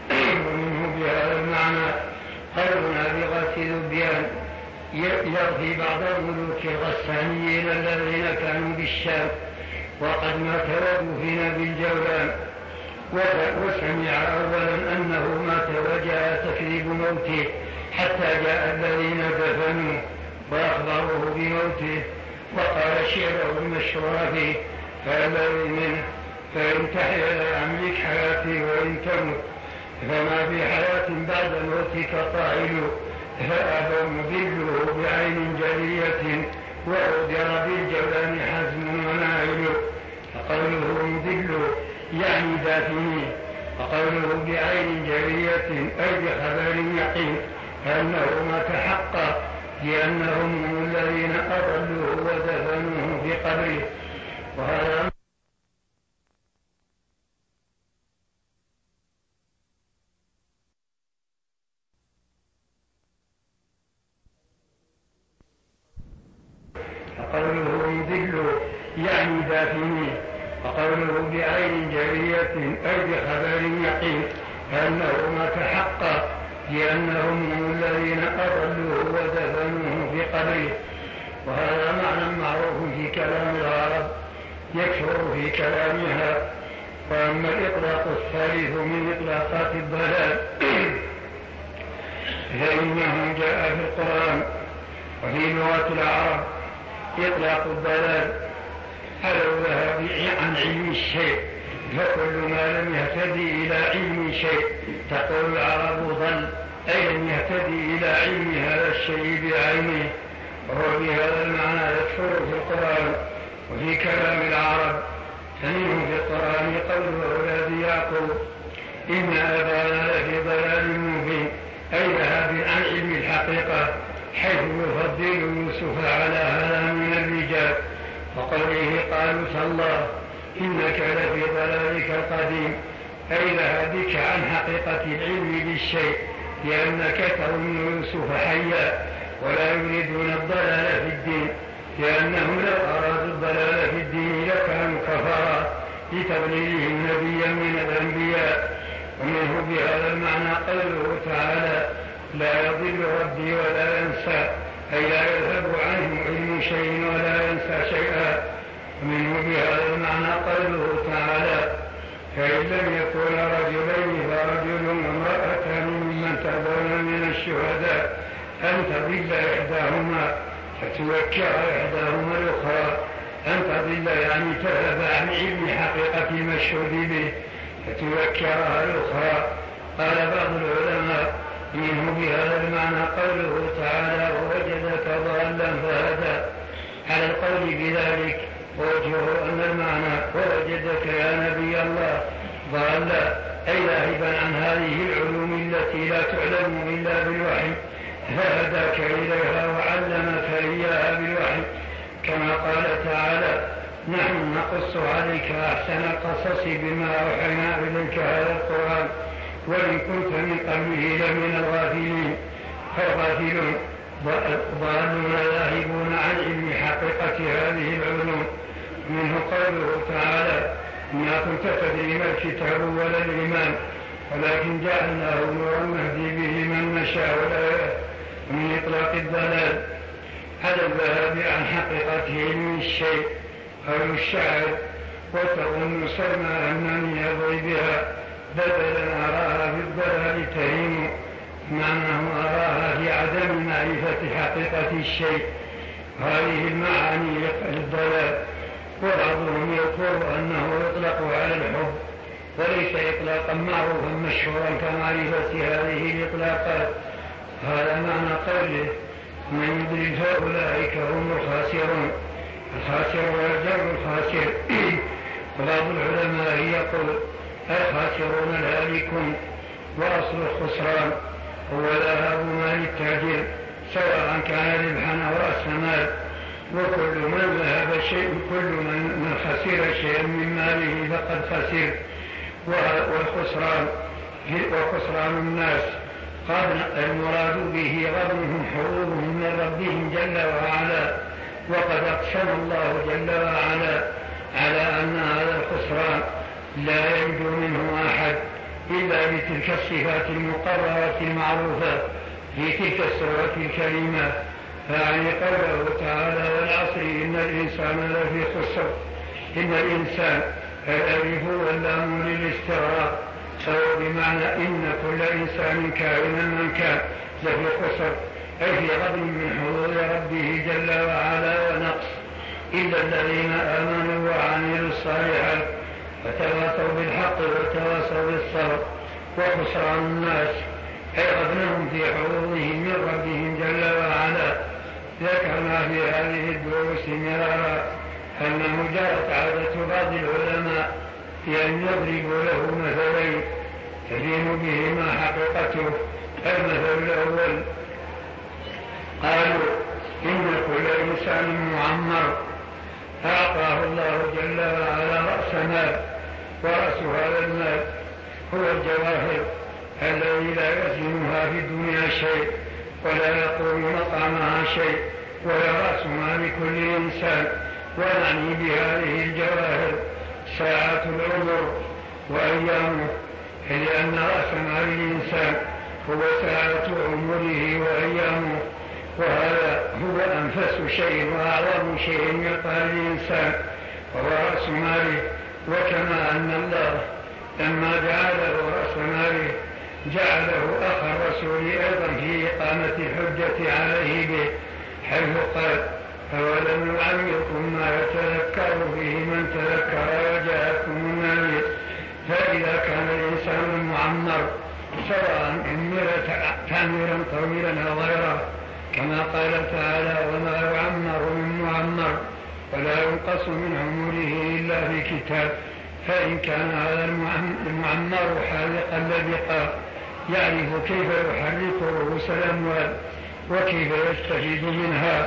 ومنه بهذا المعنى قول نابغة ذبيان يرضي بعض الملوك الغسانيين الذين كانوا بالشام وقد مات ودفن بالجولان، وسمع أولا أنه مات وجاء تكذيب موته حتى جاء الذين دفنوه وأخبروه بموته، وقال شعره المشهور فيه: فالذي منه فإن تحيا لا أملك حياتي وإن تمت فما في حياة بعد موتك طائل، فأبى مذله بعين جلية وأودر بالجولان حزم ونائل. فقوله مذل يعني دافني، وقوله بعين جلية أي بخبر يقين أنه ما تحقق لأنهم هم الذين أضلوه ودفنوه في قبره. وهذا فقوله مذل يعني دافني، وقوله بعين جلية أي بخبر يقين أنه ما تحقق لأنهم هم الذين أضلوه ودفنوه في قبره. وهذا معنى معروف في كلام العرب يكثر في كلامها. وأما الإطلاق الثالث من إطلاقات الضلال فإنه جاء في القرآن وفي لغة العرب إطلاق الضلال على الذهاب عن علم الشيء، فكل ما لم يهتدي إلى علم شيء تقول العرب ضل، أي لم يهتدي إلى علم هذا الشيء بعينه. وهو بهذا المعنى يكثر في القرآن وفي كلام العرب. فمنه في القرآن قول أولاد يعقوب: إن أبانا لفي ضلال مبين، أي ذهاب عن علم الحقيقة حيث يفضل يوسف على هذا من الرجال. وقوله قالوا تالله إنك لفي ضلالك القديم، أي ذهابك عن حقيقة العلم بالشيء لأنك تظن يوسف حيا ولا يريدون الضلال في الدين، لأنهم لو أرادوا الضلال في الدين لكانوا كفارا لتضليلهم نبيا من الأنبياء. ومنه بهذا المعنى قوله تعالى: لا يضل ربي ولا ينسى، أي لا يذهب عنه علم شيء ولا ينسى شيئا. ومنه بهذا المعنى قوله تعالى: فإن لم يكونا رجلين فرجل وامرأتان ممن ترضون من الشهداء أن تضل إحداهما فتذكر إحداهما الأخرى. أن تضل يعني تذهب عن علم حقيقة المشهود به فتذكرها الأخرى. قال بعض العلماء: منه بهذا المعنى قوله تعالى ووجدك ضالا فهدى، على القول بذلك ووجهه أن المعنى ووجدك يا نبي الله ضالا أي لاهبا عن هذه العلوم التي لا تعلم إلا بالوحي، فهداك إليها وعلمك إياها بالوحي، كما قال تعالى نحن نقص عليك أحسن القصص بما أوحينا إليك هذا القرآن وإن كنت من قبله لمن الغافلين. فالغافلون ضالون ذاهبون عن علم حقيقة هذه العلوم. منه قوله تعالى ما كنت تدري ما الكتاب ولا الإيمان ولكن جعلناه نورا نهدي به من نشاء والآيات من إطلاق الضلال على الذهاب عن حقيقة علم الشيء أو الشعر، وتظن سلمى أنني أضوي بها بدلا أراها في الضلال تهيم، معناه أراها في عدم معرفة حقيقة الشيء. هذه المعاني للضلال، وبعضهم يذكر أنه يطلق على الحب وليس إطلاقا معروفا مشهورا كمعرفة هذه الإطلاقات. هذا معنى قوله من يدري فأولئك هم الخاسرون. الخاسرون جمع الخاسر. وبعض العلماء يقول الخاسرون الهالكون، وأصل الخسران هو ذهاب مال التاجر سواء كان ربحا أو رأس مال، وكل من ذهب شيء كل من خسر شيئا من ماله فقد خسر. وخسران الناس قد المراد به غضبهم حظوظهم من ربهم جل وعلا، وقد أقسم الله جل وعلا على أن هذا الخسران لا ينجو منه أحد إلا بتلك الصفات المقررة المعروفة في تلك السورة الكريمة. فعني قوله تعالى والعصر إن الإنسان لفي خسر. إن الإنسان الألف واللام للاستغراق، سواء بمعنى إن كل إنسان كائنا من كان لفي خسر، أي في غضب من حظوظ ربه جل وعلا ونقص، إلا الذين آمنوا وعملوا الصالحات وتواصوا بالحق وتواصوا بالصبر. وخسران الناس أي غضبهم في حظوظهم من ربهم جل وعلا. ذكرنا في هذه الدروس مرارا أنه جاءت عادة بعض العلماء في أن يضربوا له مثلين تبين بهما حقيقته. المثل الأول قالوا إن كل إنسان معمر، أعطاه الله جل وعلا رأس مال، ورأس هذا المال هو الجواهر الذي لا يزنها في الدنيا شيء ولا يقوم مقامها شيء، ولا رأس مال كل إنسان. ونعني بهذه الجواهر ساعات العمر وأيامه، لأن رأس مال الإنسان هو ساعات عمره وأيامه، وهذا هو أنفس شيء وأعظم شيء يقال الإنسان وهو رأس ماله. وكما أن الله لما جعله رأس ماله جعله أخ الرسول أيضا في إقامة الحجة عليه به، حيث قال أولم نعلمكم ما يتذكر فيه من تذكر وجاءكم النذير. فإذا كان الإنسان معمر سواء أمر تعميرا طويلا أو غيره، كما قال تعالى وما يعمر من معمر ولا ينقص من عمره إلا في كتاب. فإن كان هذا المعمر حالقا لبقا يعرف كيف يحرك رؤوس الأموال وكيف يستفيد منها،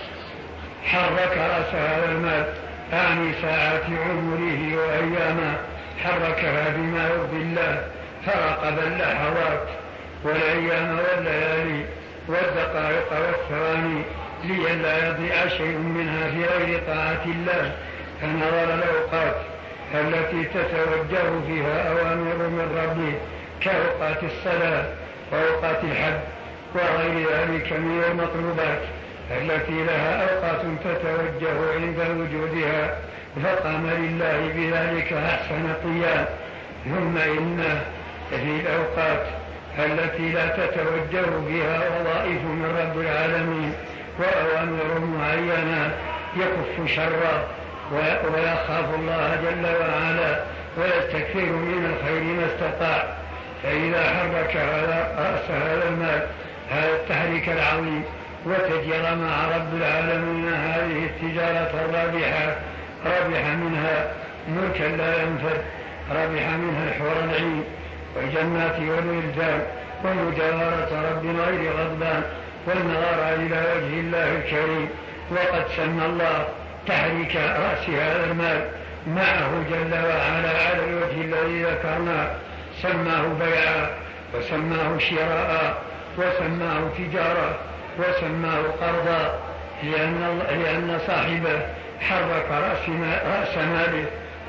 حرك رأس هذا المال أعني ساعات عمره وأيامه، حركها بما يرضي الله، فراقب اللحظات والأيام والليالي والدقائق والثواني لئلا يضيع شيء منها في غير طاعة الله، فنظر الأوقات التي تتوجه فيها أوامر من ربه كأوقات الصلاة وأوقات الحج وغير ذلك من المطلوبات التي لها أوقات تتوجه عند وجودها، فقام لله بذلك أحسن قيام. ثم إن في الأوقات التي لا تتوجه بها وظائف من رب العالمين وأوامر معينة يكف شرا ويخاف الله جل وعلا ويستكثر من الخير ما استطاع، فإذا حرك رأس هذا المال هذا التحريك العظيم وتجر مع رب العالمين هذه التجارة الرابحة، ربح منها ملكا لا ينفد، ربح منها الحور العين والجنات والولدان ومجاورة رب غير غضبان والنظر إلى وجه الله الكريم. وقد سمى الله تحريك رأس هذا المال معه جل وعلا على الوجه الذي ذكرنا، سماه بيعا وسماه شراء وسماه تجارة وسماه قرضا، لأن صاحبه حرك رأس ماله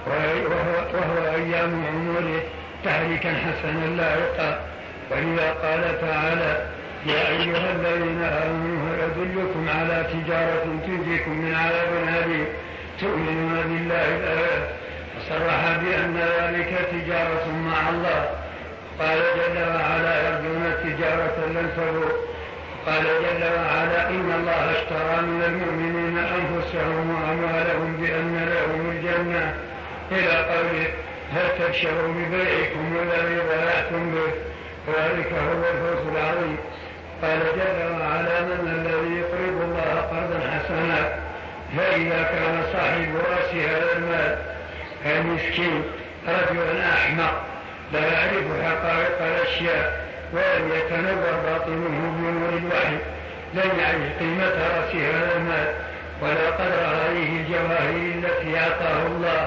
وهو أيام عمره تحريكا حسنا لائقا. ولذا قال تعالى: يا أيها الذين آمنوا هل أدلكم على تجارة تنجيكم من عذاب أليم تؤمنون بالله الآيات، فصرح بأن ذلك تجارة مع الله. قال جل وعلا: يرجون تجارة لن تبور. قال جل وعلا: إن الله اشترى من المؤمنين أنفسهم وأموالهم بأن لهم الجنة، إلى قوله: هل تبشروا ببيعكم الذي بايعتم به، ذلك هو الفوز العظيم. قال جل وعلا: من الذي يقرض الله قرضا حسنا. فإذا كان صاحب رأس هذا المال المسكين رجلا أحمق لا يعرف حقائق الأشياء ولم يتنور باطنه بنور الوحي، لم يعرف قيمة رأس هذا المال ولا قدر هذه الجواهر التي أعطاه الله،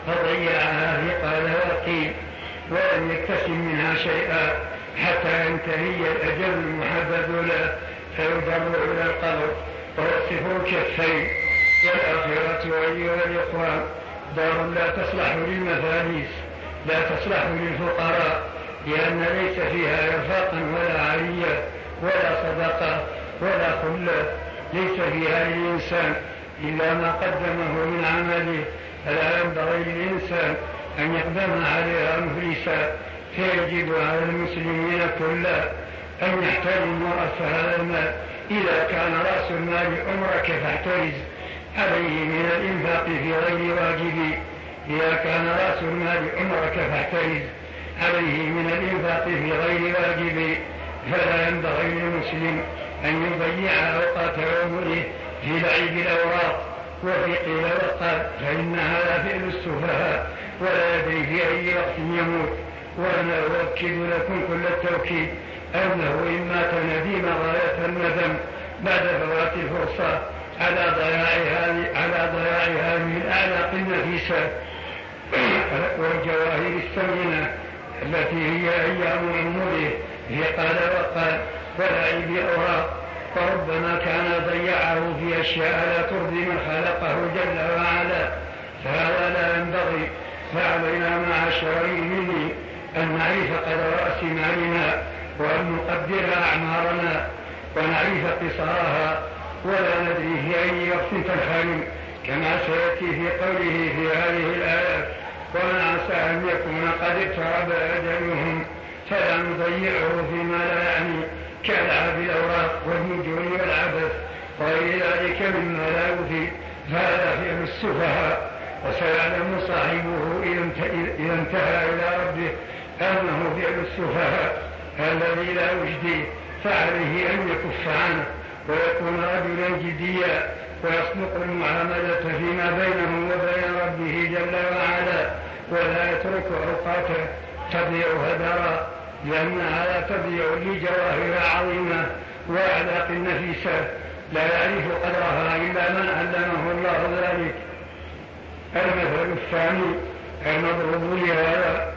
فضيعها في قال وقيل، ولم يكتسب منها شيئا حتى ينتهي الأجل المحدد له فيدر إلى القبر ويصف الكفين. والآخرة أيها الإخوان دار لا تصلح للمفاليس، لا تصلح للفقراء، لأن ليس فيها إرفاقا ولا عرية ولا صدقة ولا خلة، ليس فيها للإنسان إلا ما قدمه من عمله، فلا ينبغي للإنسان أن يقدم عليها مفلسا. فيجب على المسلمين كلا أن يحترموا رأس هذا المال. إذا كان رأس المال عمرك فاحترز عليه من الإنفاق في غير واجب. إذا كان رأس المال عمرك فاحترز عليه من الإنفاق في غير واجب. فلا ينبغي للمسلم أن يضيع أوقات عمره في لعب الأوراق وفي قيل وقال، فإن هذا فعل السفهاء ولا يدري في أي وقت يموت. وأنا أؤكد لكم كل التوكيد أنه إن مات نديم غاية الندم بعد فوات الفرصة على ضياع هذه الأعلاق النفيسة والجواهر الثمينة التي هي أيام عمره في قال وقال ولعب أوراق، فربما كان ضيعه في أشياء لا ترضي من خلقه جل وعلا. فهذا لا ينبغي. فعلينا معاشر المؤمنين أن نعرف قدر رأس مالنا وأن نقدر أعمارنا ونعرف قصارها، ولا ندري في أي وقت تنخرم، كما سيأتي في قوله في هذه الآيات: ومن عسى أن يكون قد اقترب أجلهم فلا نضيعه فيما لا يعني كالعب الأوراق والنجوم والعبث وغير ذلك مما لا يفيد. فهذا فعل السفهاء، وسيعلم صاحبه إذا انتهى إلى ربه أنه فعل السفهاء الذي لا يجدي، فعليه أن يكف عنه ويكون رجلا جديا ويصدق المعاملة فيما بينه وبين ربه جل وعلا، ولا يترك أوقاته تضيع هدرا، لأنها لا تضيع لجواهر عظيمة وأعلاق نفيسة لا يعرف قدرها إلا من علمه الله ذلك. المثل الثاني المضروب لهذا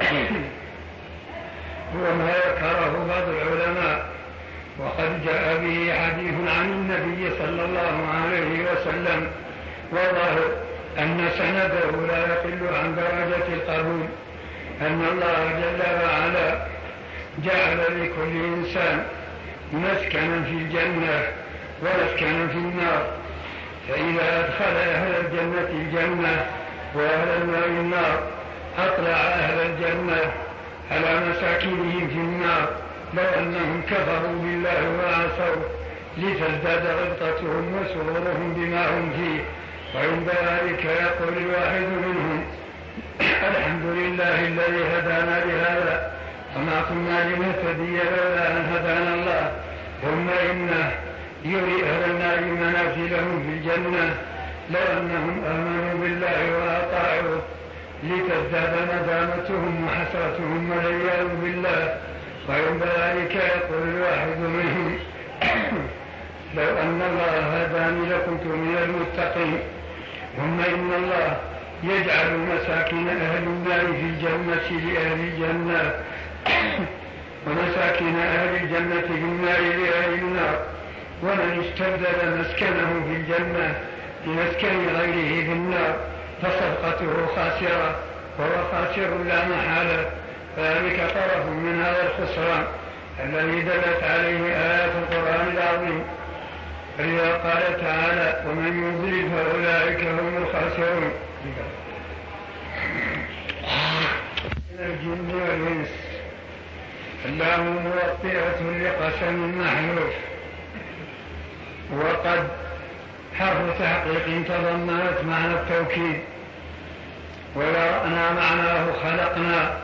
هو ما ذكره بعض العلماء، وقد جاء به حديث عن النبي صلى الله عليه وسلم، وظاهر أن سنده لا يقل عن درجة القبول، أن الله جل وعلا جعل لكل إنسان مسكنا في الجنة ومسكنا في النار، فإذا أدخل أهل الجنة الجنة وأهل النار النار أطلع أهل الجنة على مساكنهم في النار لو أنهم كفروا بالله وعصوا، لتزداد غبطتهم وسرورهم بما هم فيه، وعند ذلك يقول الواحد منهم: الحمد لله الذي هدانا لهذا، وما كنا لنهتدي لولا أن هدانا الله ثم إنه يري أهل النار منازلهم في الجنة لو أنهم آمنوا بالله وأطاعوه لتزداد ندامتهم وحسرتهم والعياذ بالله. وعند ذلك يقول الواحد منهم لو أن الله هداني لكنت من المتقين. ثم إن الله يجعل مساكن أهل النار في الجنة لأهل الجنة ومساكن أهل الجنة في النار لأهل النار، ومن استبدل مسكنه في الجنة بمسكن غيره في النار فصفقته خاسرة وهو خاسر لا محالة. ذلك طرف من هذا الخسران الذي دلت عليه آيات القرآن العظيم. فإذا قال تعالى ومن يضلل فأولئك هم الخاسرون من الجن والإنس. اللام موطئة لقسم محذوف، وقد حرف تحقيق تضمنت معنى التوكيد، وذرأنا معناه خلقنا.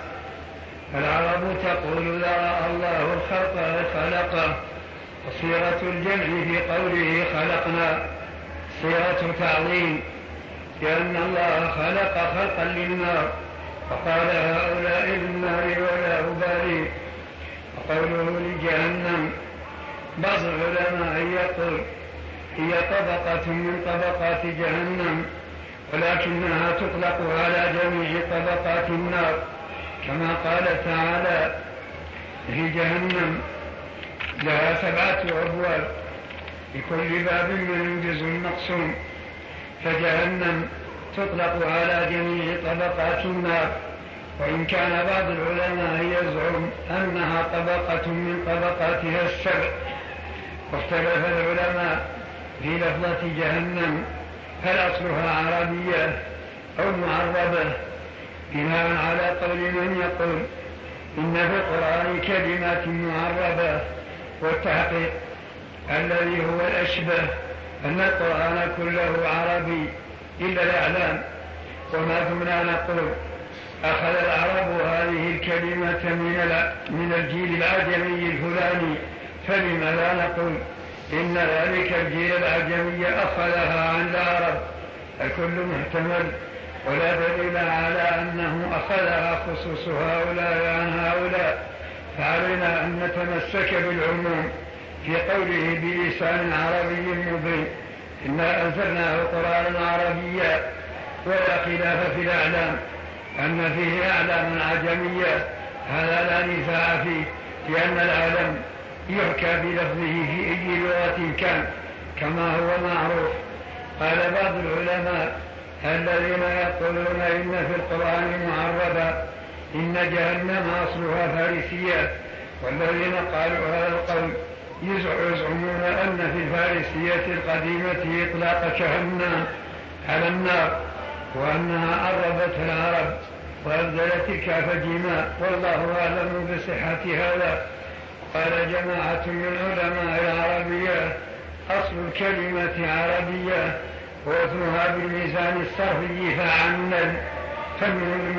العرب تقول ذرأ الله الخلق خلقه، وصيغة الجمع في قوله خلقنا صيغة تعظيم، لأن الله خلق خلقا للنار فقال هؤلاء للنار ولا أبالي. وقوله لجهنم بعض العلماء يقول هي طبقة من طبقات جهنم، ولكنها تطلق على جميع طبقات النار، كما قال تعالى في جهنم لها 7 أبواب لكل باب منهم جزء مقسوم، فجهنم تطلق على جميع طبقات النار. وإن كان بعض العلماء يزعم أنها طبقة من طبقاتها 7. واختلف العلماء في لفظة جهنم هل أصلها عربية أو معربة، بناء على قول من يقول إن في القرآن كلمات معربة، والتحقيق الذي هو الأشبه أن القرآن كله عربي إلا الأعلام. وما دمنا نقول أخذ العرب هذه الكلمة من الجيل العجمي الفلاني، فلما لا نقول إن ذلك الجيل العجمي أخذها عن العرب؟ الكل محتمل، ولا دليل على أنه أخذها خصوص هؤلاء عن هؤلاء. فعلينا أن نتمسك بالعموم في قوله بلسان عربي مبين إنا أنزلناه قرآنا عربيا، ولا خلاف في الأعلام أن فيه أعلام عجمية، هذا لا نزاع فيه، لأن العالم يحكى بلفظه في أي لغة كان كما هو معروف. قال بعض العلماء الذين يقولون إن في القرآن معربا إن جهنم أصلها فارسية، والذين قالوا هذا القول يزعمون أن في الفارسية القديمة إطلاق جهنم على النار، وأنها عربت العرب وأبدلت الكاف جيما، والله أعلم بصحة هذا. قال جماعة من علماء العربية أصل الكلمة عربية ووزنها بالميزان الصرفي فعمل، فمن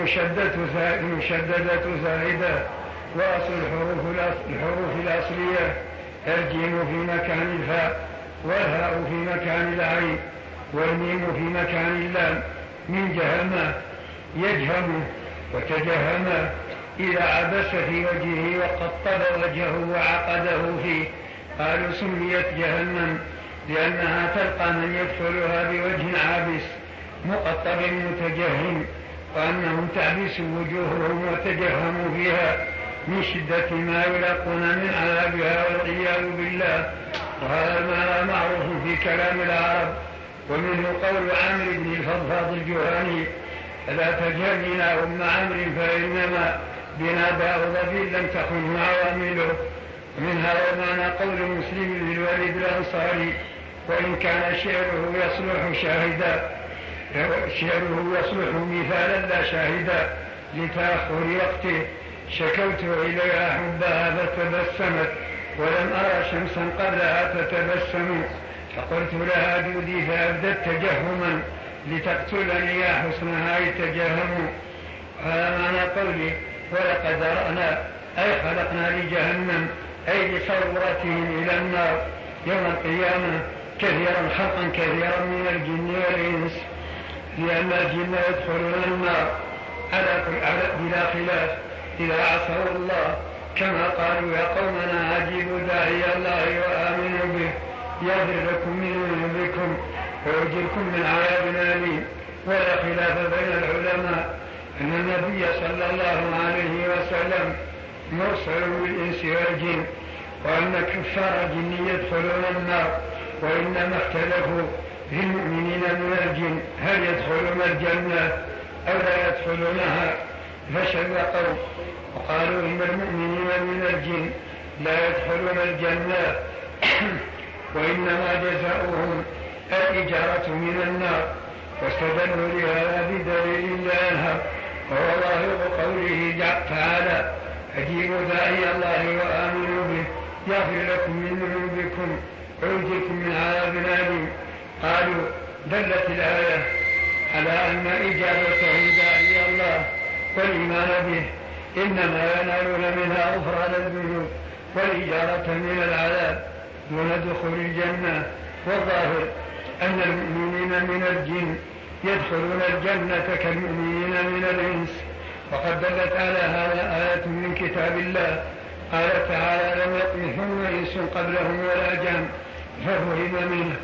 المشددة زائدة، وأصل الحروف الأصلية الجيم في مكان الفاء، والهاء في مكان العين، والميم في مكان اللام، من جهم يجهم وتجهم إذا عبس في وجهه وقطب وجهه وعقده فيه. قالوا سميت جهنم لأنها تلقى من يدخلها بوجه عابس مقطب متجهم، وأنهم تعبس وجوههم وتجهموا فيها من شدة ما يلاقون من عذابها والعياذ بالله. وهذا المعنى معروف في كلام العرب، ومنه قول عامر بن الفضفاض الجهني لا تجهلنا أم عمرو فإنما بنا داء ظبي لم تخن عوامله. ومن هذا المعنى قول مسلم بن الوليد الأنصاري وإن كان شعره يصلح شاهدا، شعره يصلح مثالا لا شاهدا لتأخر وقته، شكوت إليها حبها فتبسمت ولم أرى شمسا قبلها تتبسم، فقلت لها جودي فأبدت تجهما لتقتلني يا حسنها يتجهم. هذا معنى قولي ولقد رأنا أي خلقنا لجهنم أي لصورتهم إلى النار يوم القيامة خلقا كثيرا من الجن والإنس، لأن الجن يدخلون النار بلا خلاف إذا عصوا الله، كما قالوا يا قومنا أجيبوا داعي الله وآمنوا به يغفر لكم من ذنوبكم ويجركم من عذاب أليم. ولا خلاف بين العلماء أن النبي صلى الله عليه وسلم مرسل بالإنس والجن، وأن كفار الجن يدخلون النار، وإنما اختلفوا في المؤمنين من الجن هل يدخلون الجنة أو لا يدخلونها، فشرقوا وقالوا إن المؤمنين من الجن لا يدخلون الجنة وإنما جزاؤهم الإجارة من النار، واستدلوا لهذا بدليل لا ينهر وهو ظاهر قوله تعالى أجيبوا داعي الله وآمنوا به يغفر لكم من ذنوبكم ويجركم من عذاب أليم. قالوا دلت الآية على أن إجابتهم داعي الله والإيمان به إنما ينالون منها غفران الذنوب والإجارة من العذاب دون دخول الجنة. والظاهر أن المؤمنين من الجن يدخلون الجنة كالمؤمنين من الإنس، وقد دلت على هذا آية من كتاب الله. قال تعالى لم يطمثهن إنس قبلهم ولا جان، ففهم منه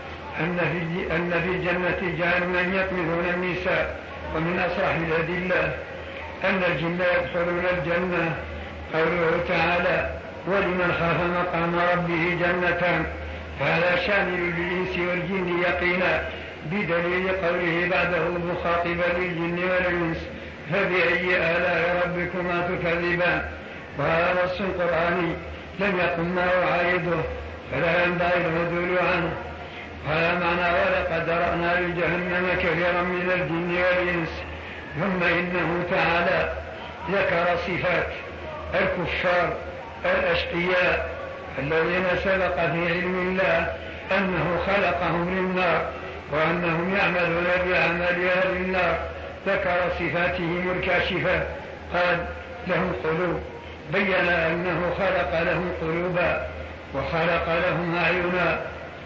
أن في الجنة جانا يطمثون النساء. ومن أصرح الأدلة أن الجن يدخلون الجنة قوله تعالى ولمن خاف مقام ربه جنتان، فهذا شامل للإنس والجن يقينا بدليل قوله بعده مخاطبا للجن والإنس فبأي آلاء ربكما تكذبان. وهذا نص قرآني لم يقم ما يعايده فلا ينبغي العدول عنه. هذا معنى ولقد ذرأنا لجهنم كثيرا من الجن والإنس. ثم إنه تعالى ذكر صفات الكفار الأشقياء الذين سبق في علم الله أنه خلقهم للنار وأنهم يعملون بعمل أهل النار. ذكر صفاتهم الكاشفة قال لهم قلوب، بين أنه خلق لهم قلوبا وخلق لهم أعينا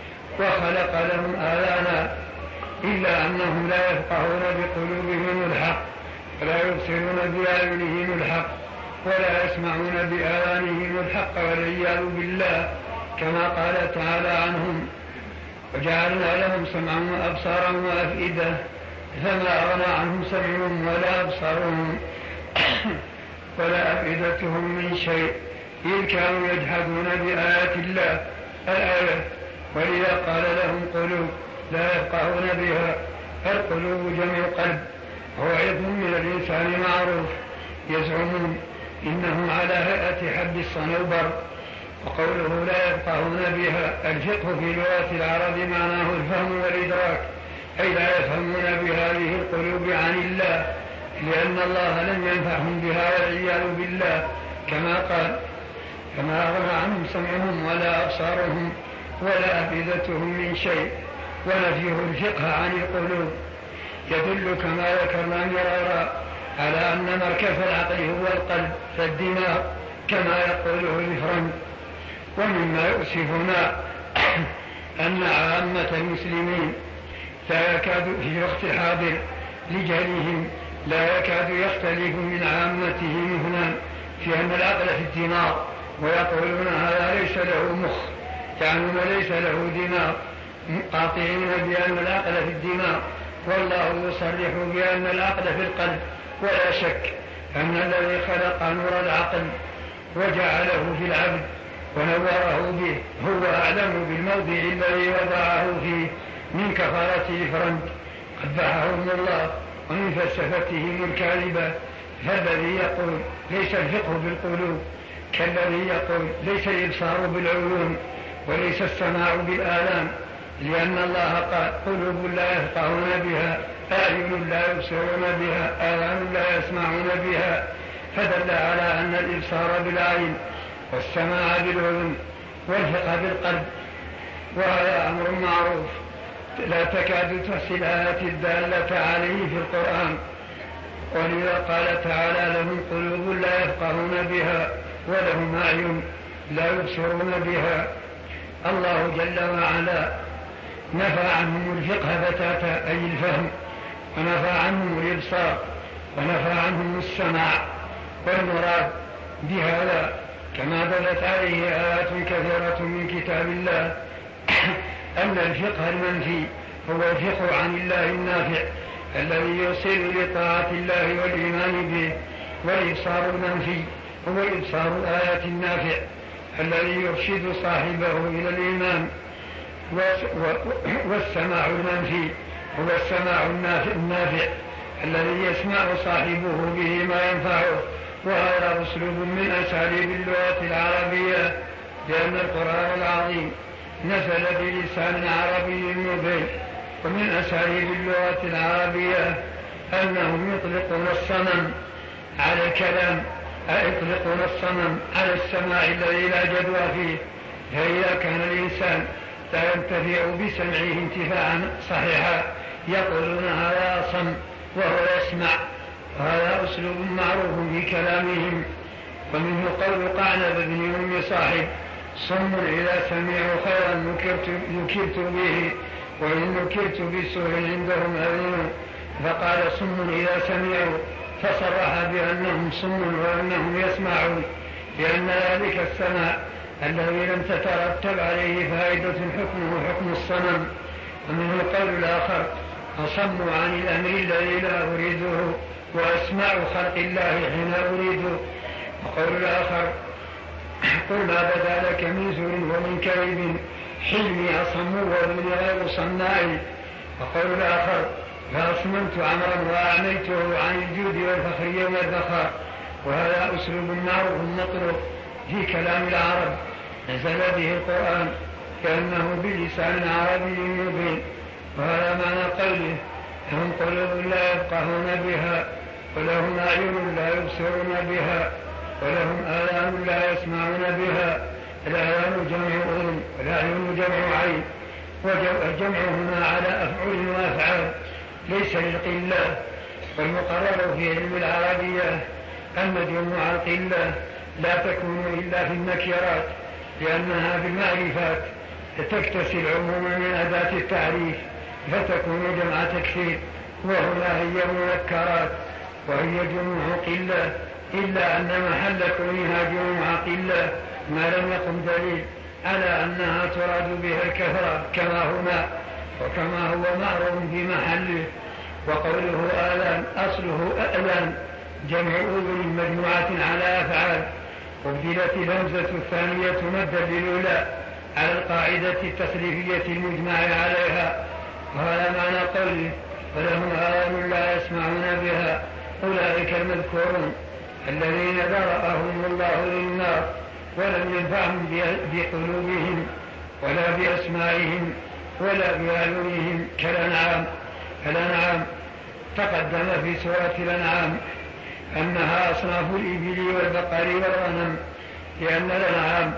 وخلق لهم آذانا، إلا أنهم لا يفقهون بقلوبهم الحق ولا يبصرون بأعينهم الحق ولا يسمعون بآذانهم الحق والعياذ بالله، كما قال تعالى عنهم وجعلنا لهم سمعا وأبصارا وأفئدة فما أغنى عنهم سمعهم ولا أبصارهم ولا أفئدتهم من شيء إذ كانوا يجحدون بآيات الله الآية. ولذا قال لهم قلوب لا يفقهون بها. القلوب جمع قلب هو عضو من الإنسان معروف، يزعمون إنهم على هيئة حب الصنوبر. وقوله لا يفقهون بها الفقه في لغة العرب معناه الفهم والإدراك، أي لا يفهمون بهذه القلوب عن الله لأن الله لم ينفعهم بها والعياذ بالله، كما قال كما أغنى عنهم سمعهم ولا أبصارهم ولا أفئدتهم من شيء. ونفيه الفقه عن القلوب يدل كما ذكرنا مرارا على أن مركز العقل هو القلب فالدماغ كما يقوله الفرنج. ومما يؤسفنا أن عامة المسلمين لا يكاد في الوقت الحاضر لجهلهم لا يكاد يختلف من عامتهم هنا في أن العقل في الدماغ، ويقولون هذا ليس له مخ، يعنون ليس له دماغ، قاطعين بأن العقل في الدماغ، والله يصرح بأن العقل في القلب. ولا شك أن الذي خلق نور العقل وجعله في العبد ونوره به هو أعلم بالموضع الذي وضعه فيه من كفارة الفرنج قبحهم الله ومن فلسفتهم الكاذبة. فالذي يقول ليس الفقه بالقلوب كالذي يقول ليس الإبصار بالعيون وليس السماع بالآلام، لأن الله قال قلوب لا يفقهون بها، أعين لا يبصرون بها، آذان لا يسمعون بها، فدل على أن الإبصار بالعين والسماع بالأذن والفقه بالقلب، وهذا أمر معروف لا تكاد تحصي الآيات الدالة عليه في القرآن. ولذا قال تعالى لهم قلوب لا يفقهون بها ولهم أعين لا يبصرون بها. الله جل وعلا نفى عنهم الفقه بتاتا أي الفهم، ونفى عنهم الإبصار، ونفى عنهم السماع. والمراد بهذا كما دلت عليه آيات كثيرة من كتاب الله أن الفقه المنفي هو الفقه عن الله النافع الذي يوصل لطاعة الله والإيمان به، والإبصار المنفي هو إبصار الآيات النافع الذي يرشد صاحبه إلى الإيمان. والسماع المنفي هو السماع النافع الذي يسمع صاحبه به ما ينفعه. وهذا أسلوب من أساليب اللغة العربية، لأن القرآن العظيم نزل بلسان عربي مبين. ومن أساليب اللغة العربية أنهم يطلقون الصمم على الكلام، يطلقون الصمم على السماع الذي لا جدوى فيه. فإذا كان الإنسان لا ينتفع بسمعه انتفاعا صحيحا يقولون هذا صم وهو يسمع، وهذا أسلوب معروف في كلامهم. ومنه قول قعنب بن أم صاحب: صم إذا سمعوا خيرا نكرت به، وإن نكرت بسوء عندهم أذن. فقال صم إذا سمعوا، فصرح بأنهم صم وأنهم يسمعون، لأن ذلك السماع الذي لم تترتب عليه فائدة حكمه حكم الصمم. ومنه القول الآخر: أصم عن الأمر الذي لا أريده وأسمع خلق الله حين أريده. وقول الآخر: قل ما بدا لك من زور ومن كذب حلمي أصم ومن غير صناعي. وقول الآخر: فأصممت عمرا وأعميته عن الجود والفخر يوم الفخر. وهذا أسلوب معروف مطروق في كلام العرب، نزل به القرآن كأنه بلسان عربي مبين. وهذا معنى قوله: لهم قلوب لا يفقهون بها، ولهم أعين لا يبصرون بها، ولهم آذان لا يسمعون بها. الآذان جمع أذن، والأعين جمع عين. والجمع هنا على أفعل وأفعال ليس للقلة. والمقرر في علم العربية أن جمع القلة لا تكون إلا في النكرات، لأنها بالمعرفات تكتسي العموم من أداة التعريف فتكون جمع تكثير. وهنا هي منكرات وهي جمع قلة، إلا أن محل كونها جمع قلة ما لم يقم دليل على أنها تراد بها الكثرة كما هنا، وكما هو معروف في محله. وقوله آذان أصله أذان جمع أذن مجموعة على أفعال، وابدلت الهمزة الثانية مدا للأولى على القاعدة التصريفية المجمع عليها. وهذا معنى قوله: ولهم آذان لا يسمعون بها. أولئك المذكورون الذين ذرأهم الله للنار ولم ينفعهم بقلوبهم ولا بأسمائهم ولا بأعينهم كالأنعام. الأنعام تقدم في سورة الأنعام أنها أصناف الإبل والبقر والغنم، لأن الأنعام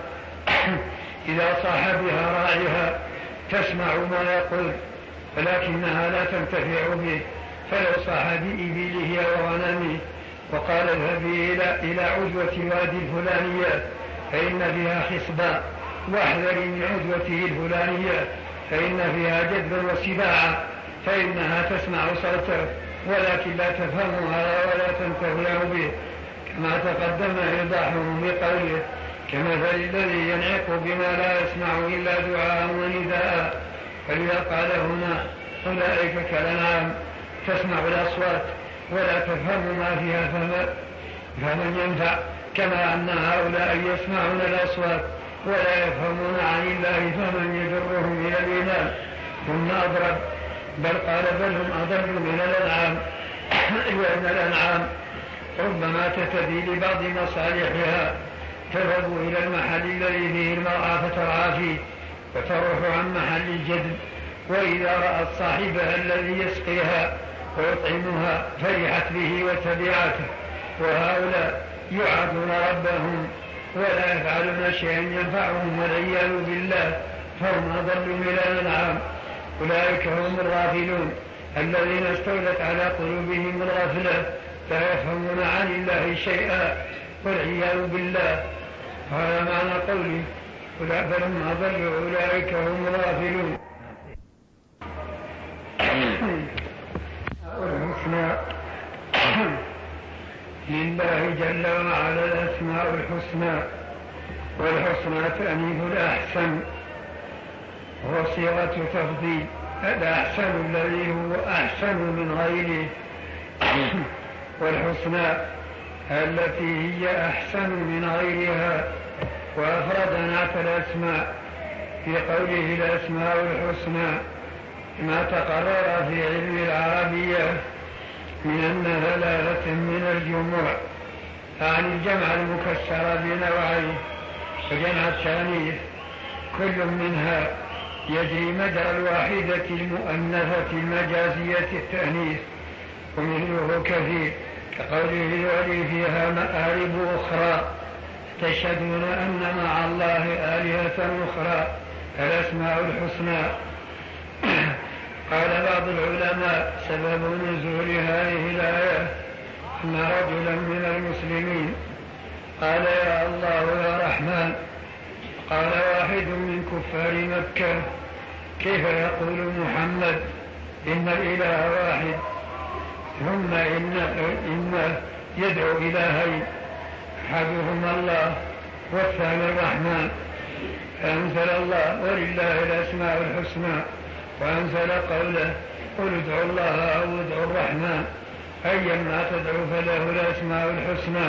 إذا صاح بها راعيها تسمع ما يقول ولكنها لا تنتفع به، فلو صاح بإبله وغنمه وقال اذهب إلى عدوة الوادي الفلانية فإن فيها خصبا، واحذر من عدوته الفلانية فإن فيها جدبا وسباعا، فإنها تسمع صوته ولكن لا تفهمها ولا تنتفع به، كما تقدم إيضاحه بقوله: كمثل الذي ينعق بما لا يسمع إلا دعاء ونداء. فلذا قال هنا: أولئك كالأنعام تسمع الأصوات ولا تفهم ما فيها فمن ينفع، كما أن هؤلاء يسمعون الأصوات ولا يفهمون عن الله فمن يجرهم إلى الإيمان. ثم أضرب بل قال: بل هم أضل من الأنعام، لأن الأنعام ربما تتدي لبعض مصالحها، تذهب إلى المحل الذي فيه المرعى فترعى فيه وتروح عن محل الجدب، وإذا رأت صاحبها الذي يسقيها ويطعمها فرحت به وتبعته. وهؤلاء يعادون ربهم ولا يفعلون شيئا ينفعهم والعياذ بالله، فهم أضل من الأنعام. أولئك هم الغافلون الذين استولت على قلوبهم الغفلة، لا يفهمون عن الله شيئا والعياذ بالله. هذا معنى قولي فلما ضلوا أولئك هم الغافلون. الحسنى لله جل وعلا الأسماء الحسنى، والحسنى تأنيث الأحسن هو صيغة تفضيل، الأحسن الذي هو أحسن من غيره، والحسنى التي هي أحسن من غيرها. وأفرد نعت الأسماء في قوله الأسماء الحسنى ما تقرر في علم العربية من أن ثلاثة من الجموع، عن الجمع المكسر بنوعين وجمع التانيث كل منها يجري مجرى الواحدة المؤنثة المجازية التأنيث، ومثله كثير كقوله ولي فيها مآرب أخرى تشهدون أن مع الله آلهة أخرى الأسماء الحسنى. قال بعض العلماء سبب نزول هذه الآية أن رجلا من المسلمين قال يا الله يا رحمن، قال واحد من كفار مكة كيف يقول محمد إن الإله واحد ثم إن يدعو إلهين أحدهما الله والثاني الرحمن؟ فأنزل الله ولله الأسماء الحسنى، وأنزل قوله قل ادعوا الله أو ادعوا الرحمن أيما تدعو فله الأسماء الحسنى.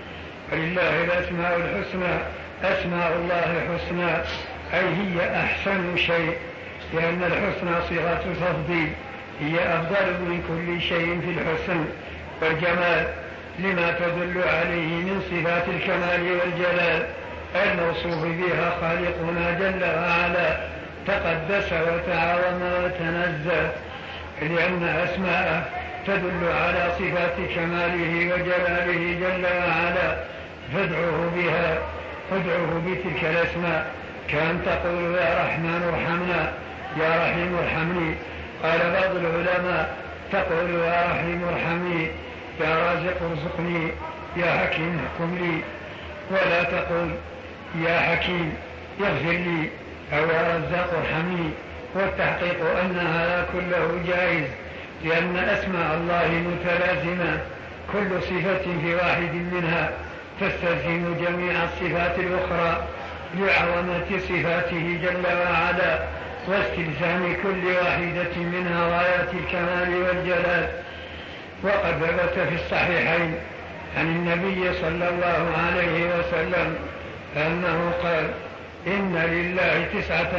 ولله الأسماء الحسنى، أسماء الله حسنى أي هي أحسن شيء، لأن الحسنى صيغة تفضيل، هي أفضل من كل شيء في الحسن والجمال لما تدل عليه من صفات الكمال والجلال الموصوف بها خالقنا جل وعلا تقدس وتعاظم وتنزه، لأن أسماءه تدل على صفات كماله وجلاله جل وعلا، فادعوه بها، ادعوه بتلك الأسماء، كأن تقول يا رحمن ارحمنا يا رحيم ارحمني. قال بعض العلماء تقول يا رحيم ارحمني يا رازق ارزقني يا حكيم احكم لي، ولا تقول يا حكيم يغفر لي أو يا رزاق ارحمني. والتحقيق أن هذا كله جائز، لأن أسماء الله متلازمة، كل صفة في واحد منها تستلزم جميع الصفات الأخرى لعظمة صفاته جل وعلا واستلزام كل واحدة منها غايات الكمال والجلال. وقد ثبت في الصحيحين عن النبي صلى الله عليه وسلم أنه قال إن لله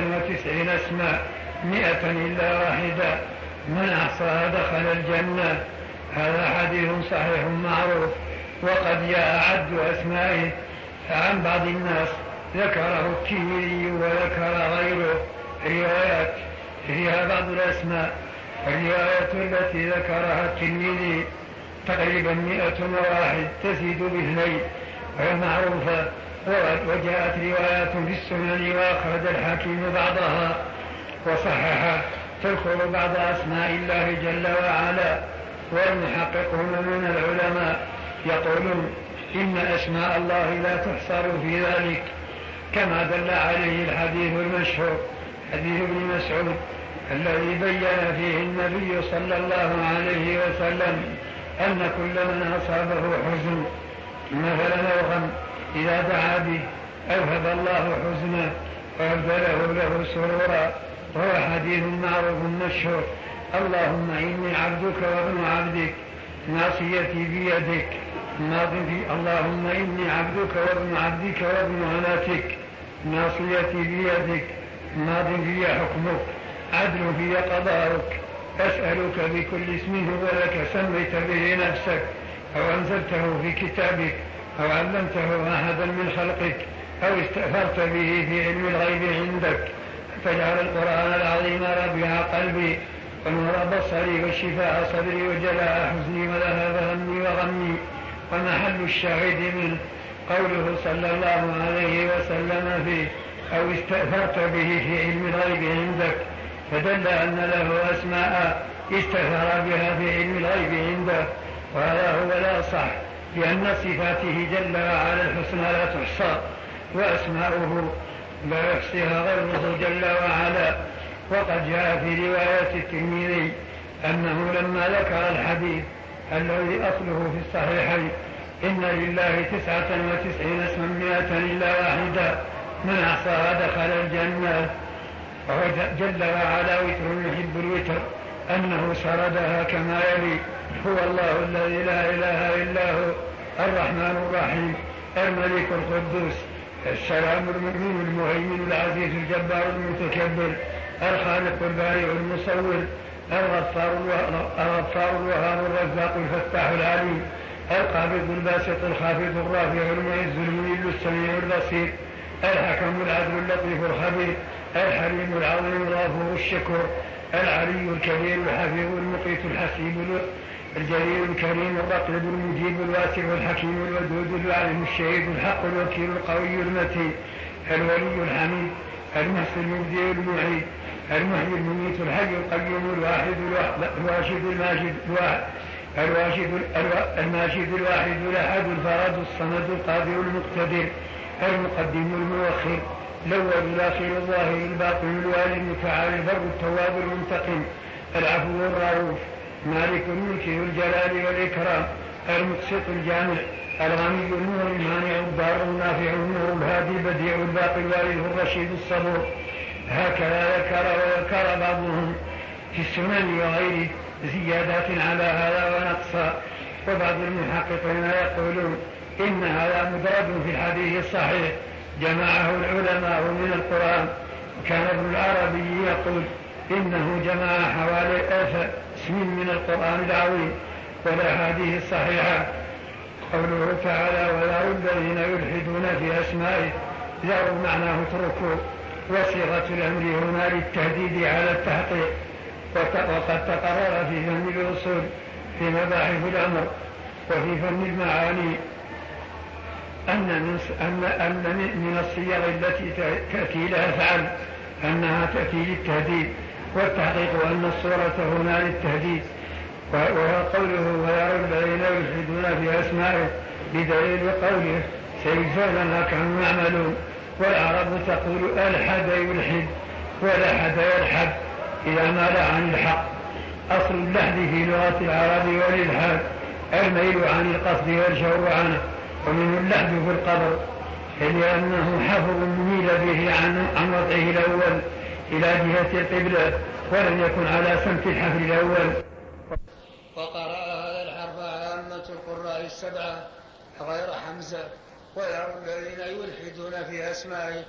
99 اسما 100 إلا واحدة من أحصاها دخل الجنة. هذا حديث صحيح معروف. وقد جاء عد أسمائه عن بعض الناس ذكره الترمذي وذكر غيره روايات فيها بعض الأسماء. الرواية التي ذكرها الترمذي تقريبا 101 تزيد باثنين وهي معروفة. وجاءت روايات في السنن وأخرج الحاكم بعضها وصححها تذكر بعض أسماء الله جل وعلا. والمحققون من العلماء يقولون إن أسماء الله لا تحصر في ذلك، كما دل عليه الحديث المشهور حديث ابن مسعود الذي بين فيه النبي صلى الله عليه وسلم أن كل من أصابه حزن مثلا أو غم إذا دعا به أذهب الله حزنه وأبدله له سرورا. وهو حديث معروف مشهور. اللهم إني عبدك وابن عبدك ناصيتي بيدك ماض في اللهم إني عبدك وابن عبدك وابن أمتك ناصيتي بيدك ماض في حكمك عدل في قضاؤك أسألك بكل اسم هو لك سميت به نفسك أو أنزلته في كتابك أو علمته أحدا من خلقك أو استأثرت به في علم الغيب عندك فاجعل القرآن العظيم ربيع قلبي ونور بصري وشفاء صدري وجلاء حزني وذهاب همي وغمي. ومحل الشاهد منه قوله صلى الله عليه وسلم فيه أو استأثرت به في علم الغيب عندك، فدل أن له أسماء استأثر بها في علم الغيب عنده، وهذا هو الأصح لأن صفاته جل وعلا الحسنى لا تحصى، وأسماؤه لا يحصيها غيره جل وعلا. وقد جاء في رواية الترمذي أنه لما ذكر الحديث الذي أصله في الصحيحين إن لله 99 اسما 100 إلا واحدا من أحصاها دخل الجنة، وهو جل وعلا وتر يحب الوتر، أنه سردها كما يلي: هو الله الذي لا إله إلا هو، الرحمن الرحيم، الملك القدوس، السلام المؤمن المهيمن العزيز الجبار المتكبر، الخالق البارئ المصور، الغفار الوهاب الرزاق الفتاح العليم، القابض الباسط الخافض الرافع المعز المذل السميع البصير، الحكم العدل اللطيف الخبير، الحليم العظيم الغفور الشكور، العلي الكبير الحفيظ المقيت الحسيب الجليل الكريم الرقيب المجيب الواسع الحكيم الودود العليم الشهيد الحق الوكيل القوي المتين، الولي الحميد، المحسن المبدئ المعيد، المحيي المميت الحي القيوم الواحد الواشد الماجد الواحد الأحد الفرد الصمد القادر المقتدر، المقدم المؤخر، الأول الآخر الظاهر الباطن الوالي المتعالي البر التواب المنتقم، العفو الرؤوف، مالك الملك ذو الجلال والإكرام، المقسط الجامع، الغني النور المانع الضار النافع النور الهادي البديع الباقي الوارث الرشيد الصبور. هكذا وذكر بعضهم في السنن وغيره زيادات على هذا ونقصا. وبعض المحققين يقولون إن هذا مدرج في الحديث الصحيح جمعه العلماء من القرآن. كان ابن العربي يقول إنه جمع حوالي 1000 اسم من القرآن العظيم والأحاديث الصحيحة. قوله تعالى: وذروا الذين يلحدون في أسمائه، ذروا معناه اتركوا، وصيغة الأمر هنا للتهديد على التحقيق. وقد تقرر في فن الأصول في مباحث الأمر وفي فن المعاني أن من الصيغ التي تأتي لها فعل أنها تأتي للتهديد، والتحقيق أن الصورة هنا للتهديد. وقوله: ويرى الذين يلحدون في أسمائه، بدليل قوله: سيجزون ما كانوا يعملون. والعرب تقول: ألحد يلحد ولحد يلحد إذا مال عن الحق. أصل اللحد في لغة العرب والإلحاد الميل عن القصد والشور عنه، ومنه اللحد في القبر، لأنه حفر ميل به عن وضعه الأول إلى جهة القبلة، ولم يكن على سمت الحفر الأول. وقرأ هذا الحرف عامة القراء السبعة غير حمزة. ويرى الذين يلحدون في أسمائه،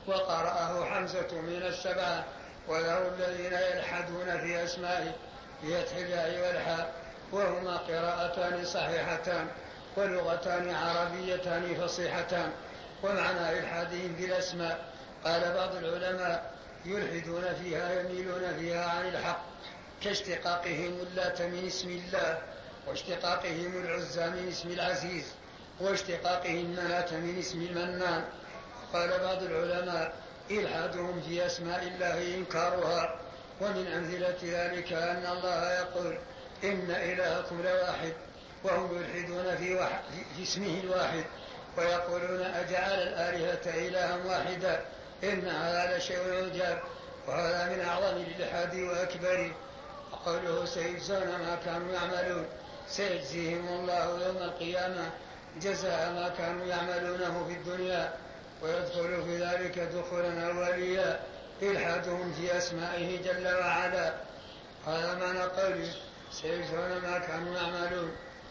وقرأه حمزة من السبعة. ويرى الذين يلحدون في أسمائه بفتح الياء والحاء، وهما قراءتان صحيحتان ولغتان عربيتان فصيحتان. ومعنى إلحادهم في الأسماء قال بعض العلماء: يلحدون فيها يميلون فيها عن الحق، كاشتقاقهم اللات من اسم الله، واشتقاقهم العزى من اسم العزيز، واشتقاقهم مناة من اسم المنان. قال بعض العلماء: إلحادهم في أسماء الله إنكارها. ومن أمثلة ذلك أن الله يقول: إن إلهكم لواحد، وهم يلحدون في اسمه الواحد، ويقولون: أجعل الآلهة إلها واحدا، إن هذا لشيء عجاب. وهذا من أعظم الإلحاد وأكبره. وقوله: سيجزون ما كانوا يعملون، سيجزيهم الله يوم القيامة جزاء ما كانوا يعملونه في الدنيا. ويدخل في ذلك دخولا أوليا إلحادهم في أسمائه جل وعلا. هذا معنى قوله: سيجزون ما كانوا يعملون.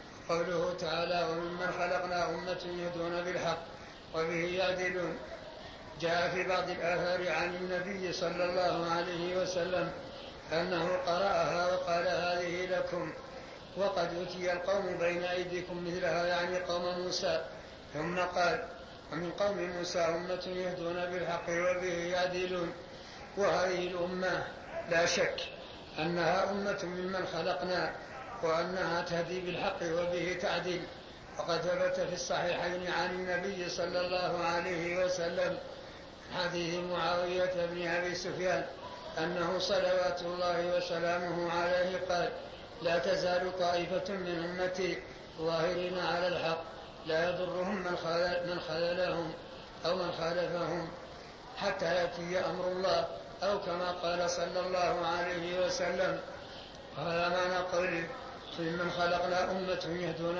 قوله تعالى: وممن خلقنا أمة يهدون بالحق وبه يعدلون. جاء في بعض الآثار عن النبي صلى الله عليه وسلم أنه قرأها وقال: هذه لكم، وقد أتي القوم بين أيديكم مثلها، يعني قوم موسى. ثم قال: ومن قوم موسى أمة يهدون بالحق وبه يعدلون. وهذه الأمة لا شك أنها أمة ممن خلقنا، وأنها تهدي بالحق وبه تعدل. وقد ثبت في الصحيحين عن النبي صلى الله عليه وسلم حديث معاوية بن أبي سفيان أنه صلوات الله وسلامه عليه قال: لا تزال طائفة من أمتي ظاهرين على الحق لا يضرهم من خذلهم أو من خالفهم حتى يأتي أمر الله، أو كما قال صلى الله عليه وسلم. هذا معنى قوله ممن خلقنا أمة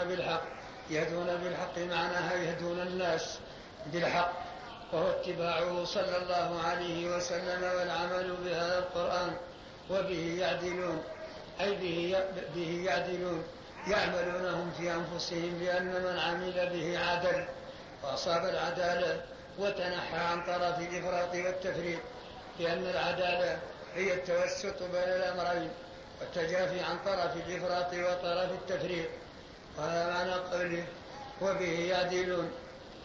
يهدون بالحق معناها يهدون الناس بالحق، وهو اتباعه صلى الله عليه وسلم والعمل بهذا القرآن، وبه يعدلون، أي به يعدلون، يعملونهم في أنفسهم، لأن من عمل به عدل وأصاب العدالة وتنحى عن طرف الإفراط والتفريط، لأن العدالة هي التوسط بين الأمرين والتجافي عن طرف الإفراط وطرف التفريط. وهذا معنى قوله وبه يعدلون.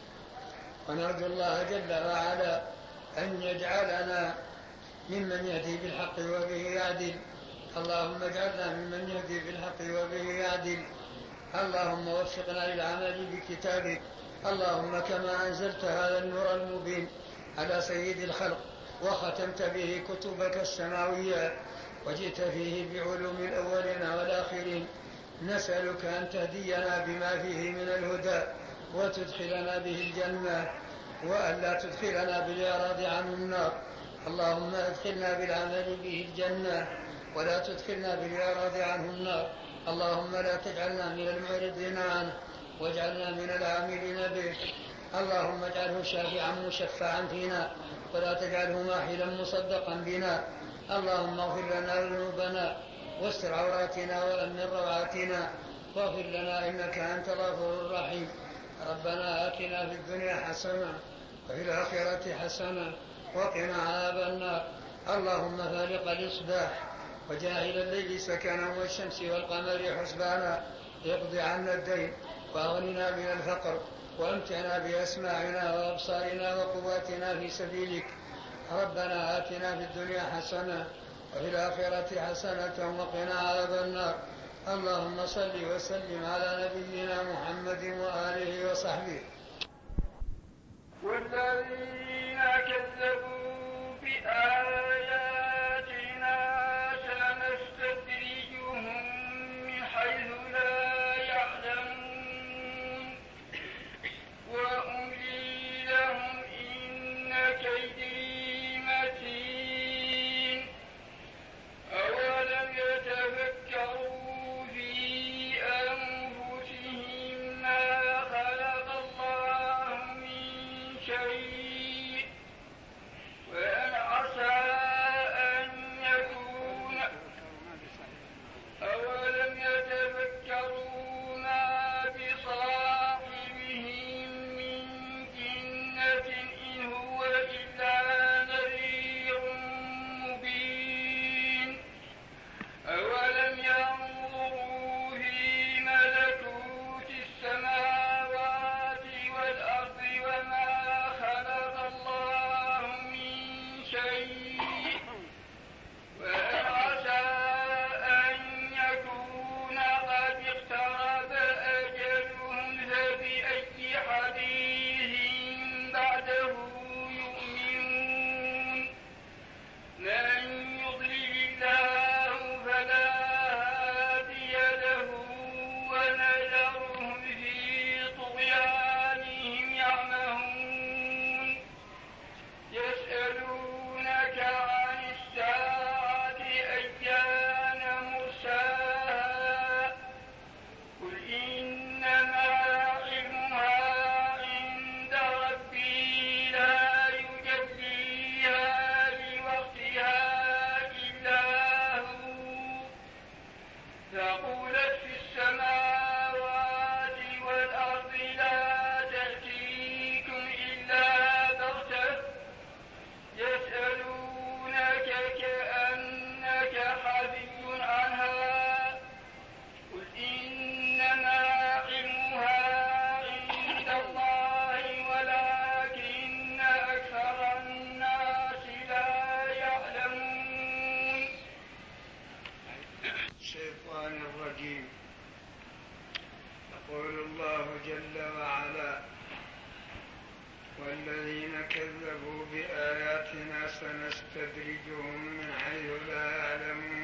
ونرجو الله جل وعلا أن يجعلنا ممن يهدي بالحق وبه يعدل. اللهم اجعلنا ممن يهدي بالحق وبه يعدل. اللهم وفقنا للعمل بكتابك. اللهم كما أنزلت هذا النور المبين على سيد الخلق وختمت به كتبك السماوية وجئت فيه بعلوم الأولين والآخرين، نسألك أن تهدينا بما فيه من الهدى وتدخلنا به الجنة، وألا تدخلنا بالإعراض عن النار. اللهم ادخلنا بالعمل به الجنة ولا تدخلنا بالإعراض عنه النار. اللهم لا تجعلنا من المعرضين عنه واجعلنا من العاملين به. اللهم اجعله شافعا مشفعا فينا ولا تجعله ماحلا مصدقا بنا. اللهم اغفر لنا ذنوبنا واستر عوراتنا وأمن روعاتنا واغفر لنا إنك أنت الغفور الرحيم. ربنا آتنا في الدنيا حسنة وفي الآخرة حسنة وقنا عذاب النار. اللهم فالق الإصباح وجاعل الليل سكنا والشمس والقمر حسبانا اقض عنا الدين وأغننا من الفقر وامتعنا بأسماعنا وأبصارنا وقواتنا في سبيلك. ربنا آتنا في الدنيا حسنة وفي الآخرة حسنة وقنا عذاب النار. اللهم صل وسلم على نبينا محمد وآله وصحبه. والذين كذبوا بآياتنا سنستدرجهم من حيث لا يعلمون وأملي لهم إن كيدي متين. أولم يتفكروا في أنفسهم ما خلق الله من شيء وأن عسى أن يكون أولم يتفكروا ما بصاحبهم من جنة إن هو إلا نذير مبين. أولم ينظروا في ملكوت السماوات والأرض وما خلق الله من شيء وأن عسى أن يكون قد اقترب أجلهم فبأي حديث بعده يؤمنون. من يضلل الله فلا هادي له ونذرهم في طغيانهم يعمهون. يسألونك عن الساعة أيان مرساها قل إنما علمها عند ربي لا يجليها لوقتها إلا هو ثقلت في السماوات والأرض لا تأتيكم إلا بغتة يسألونك كأنك حفي عنها قل إنما علمها عند الله ولكن أكثر الناس لا يعلمون. الشيطان الرجيم. يقول الله جل وعلا والذين كذبوا بآياتنا سنستدرجهم من حيث لا يعلمون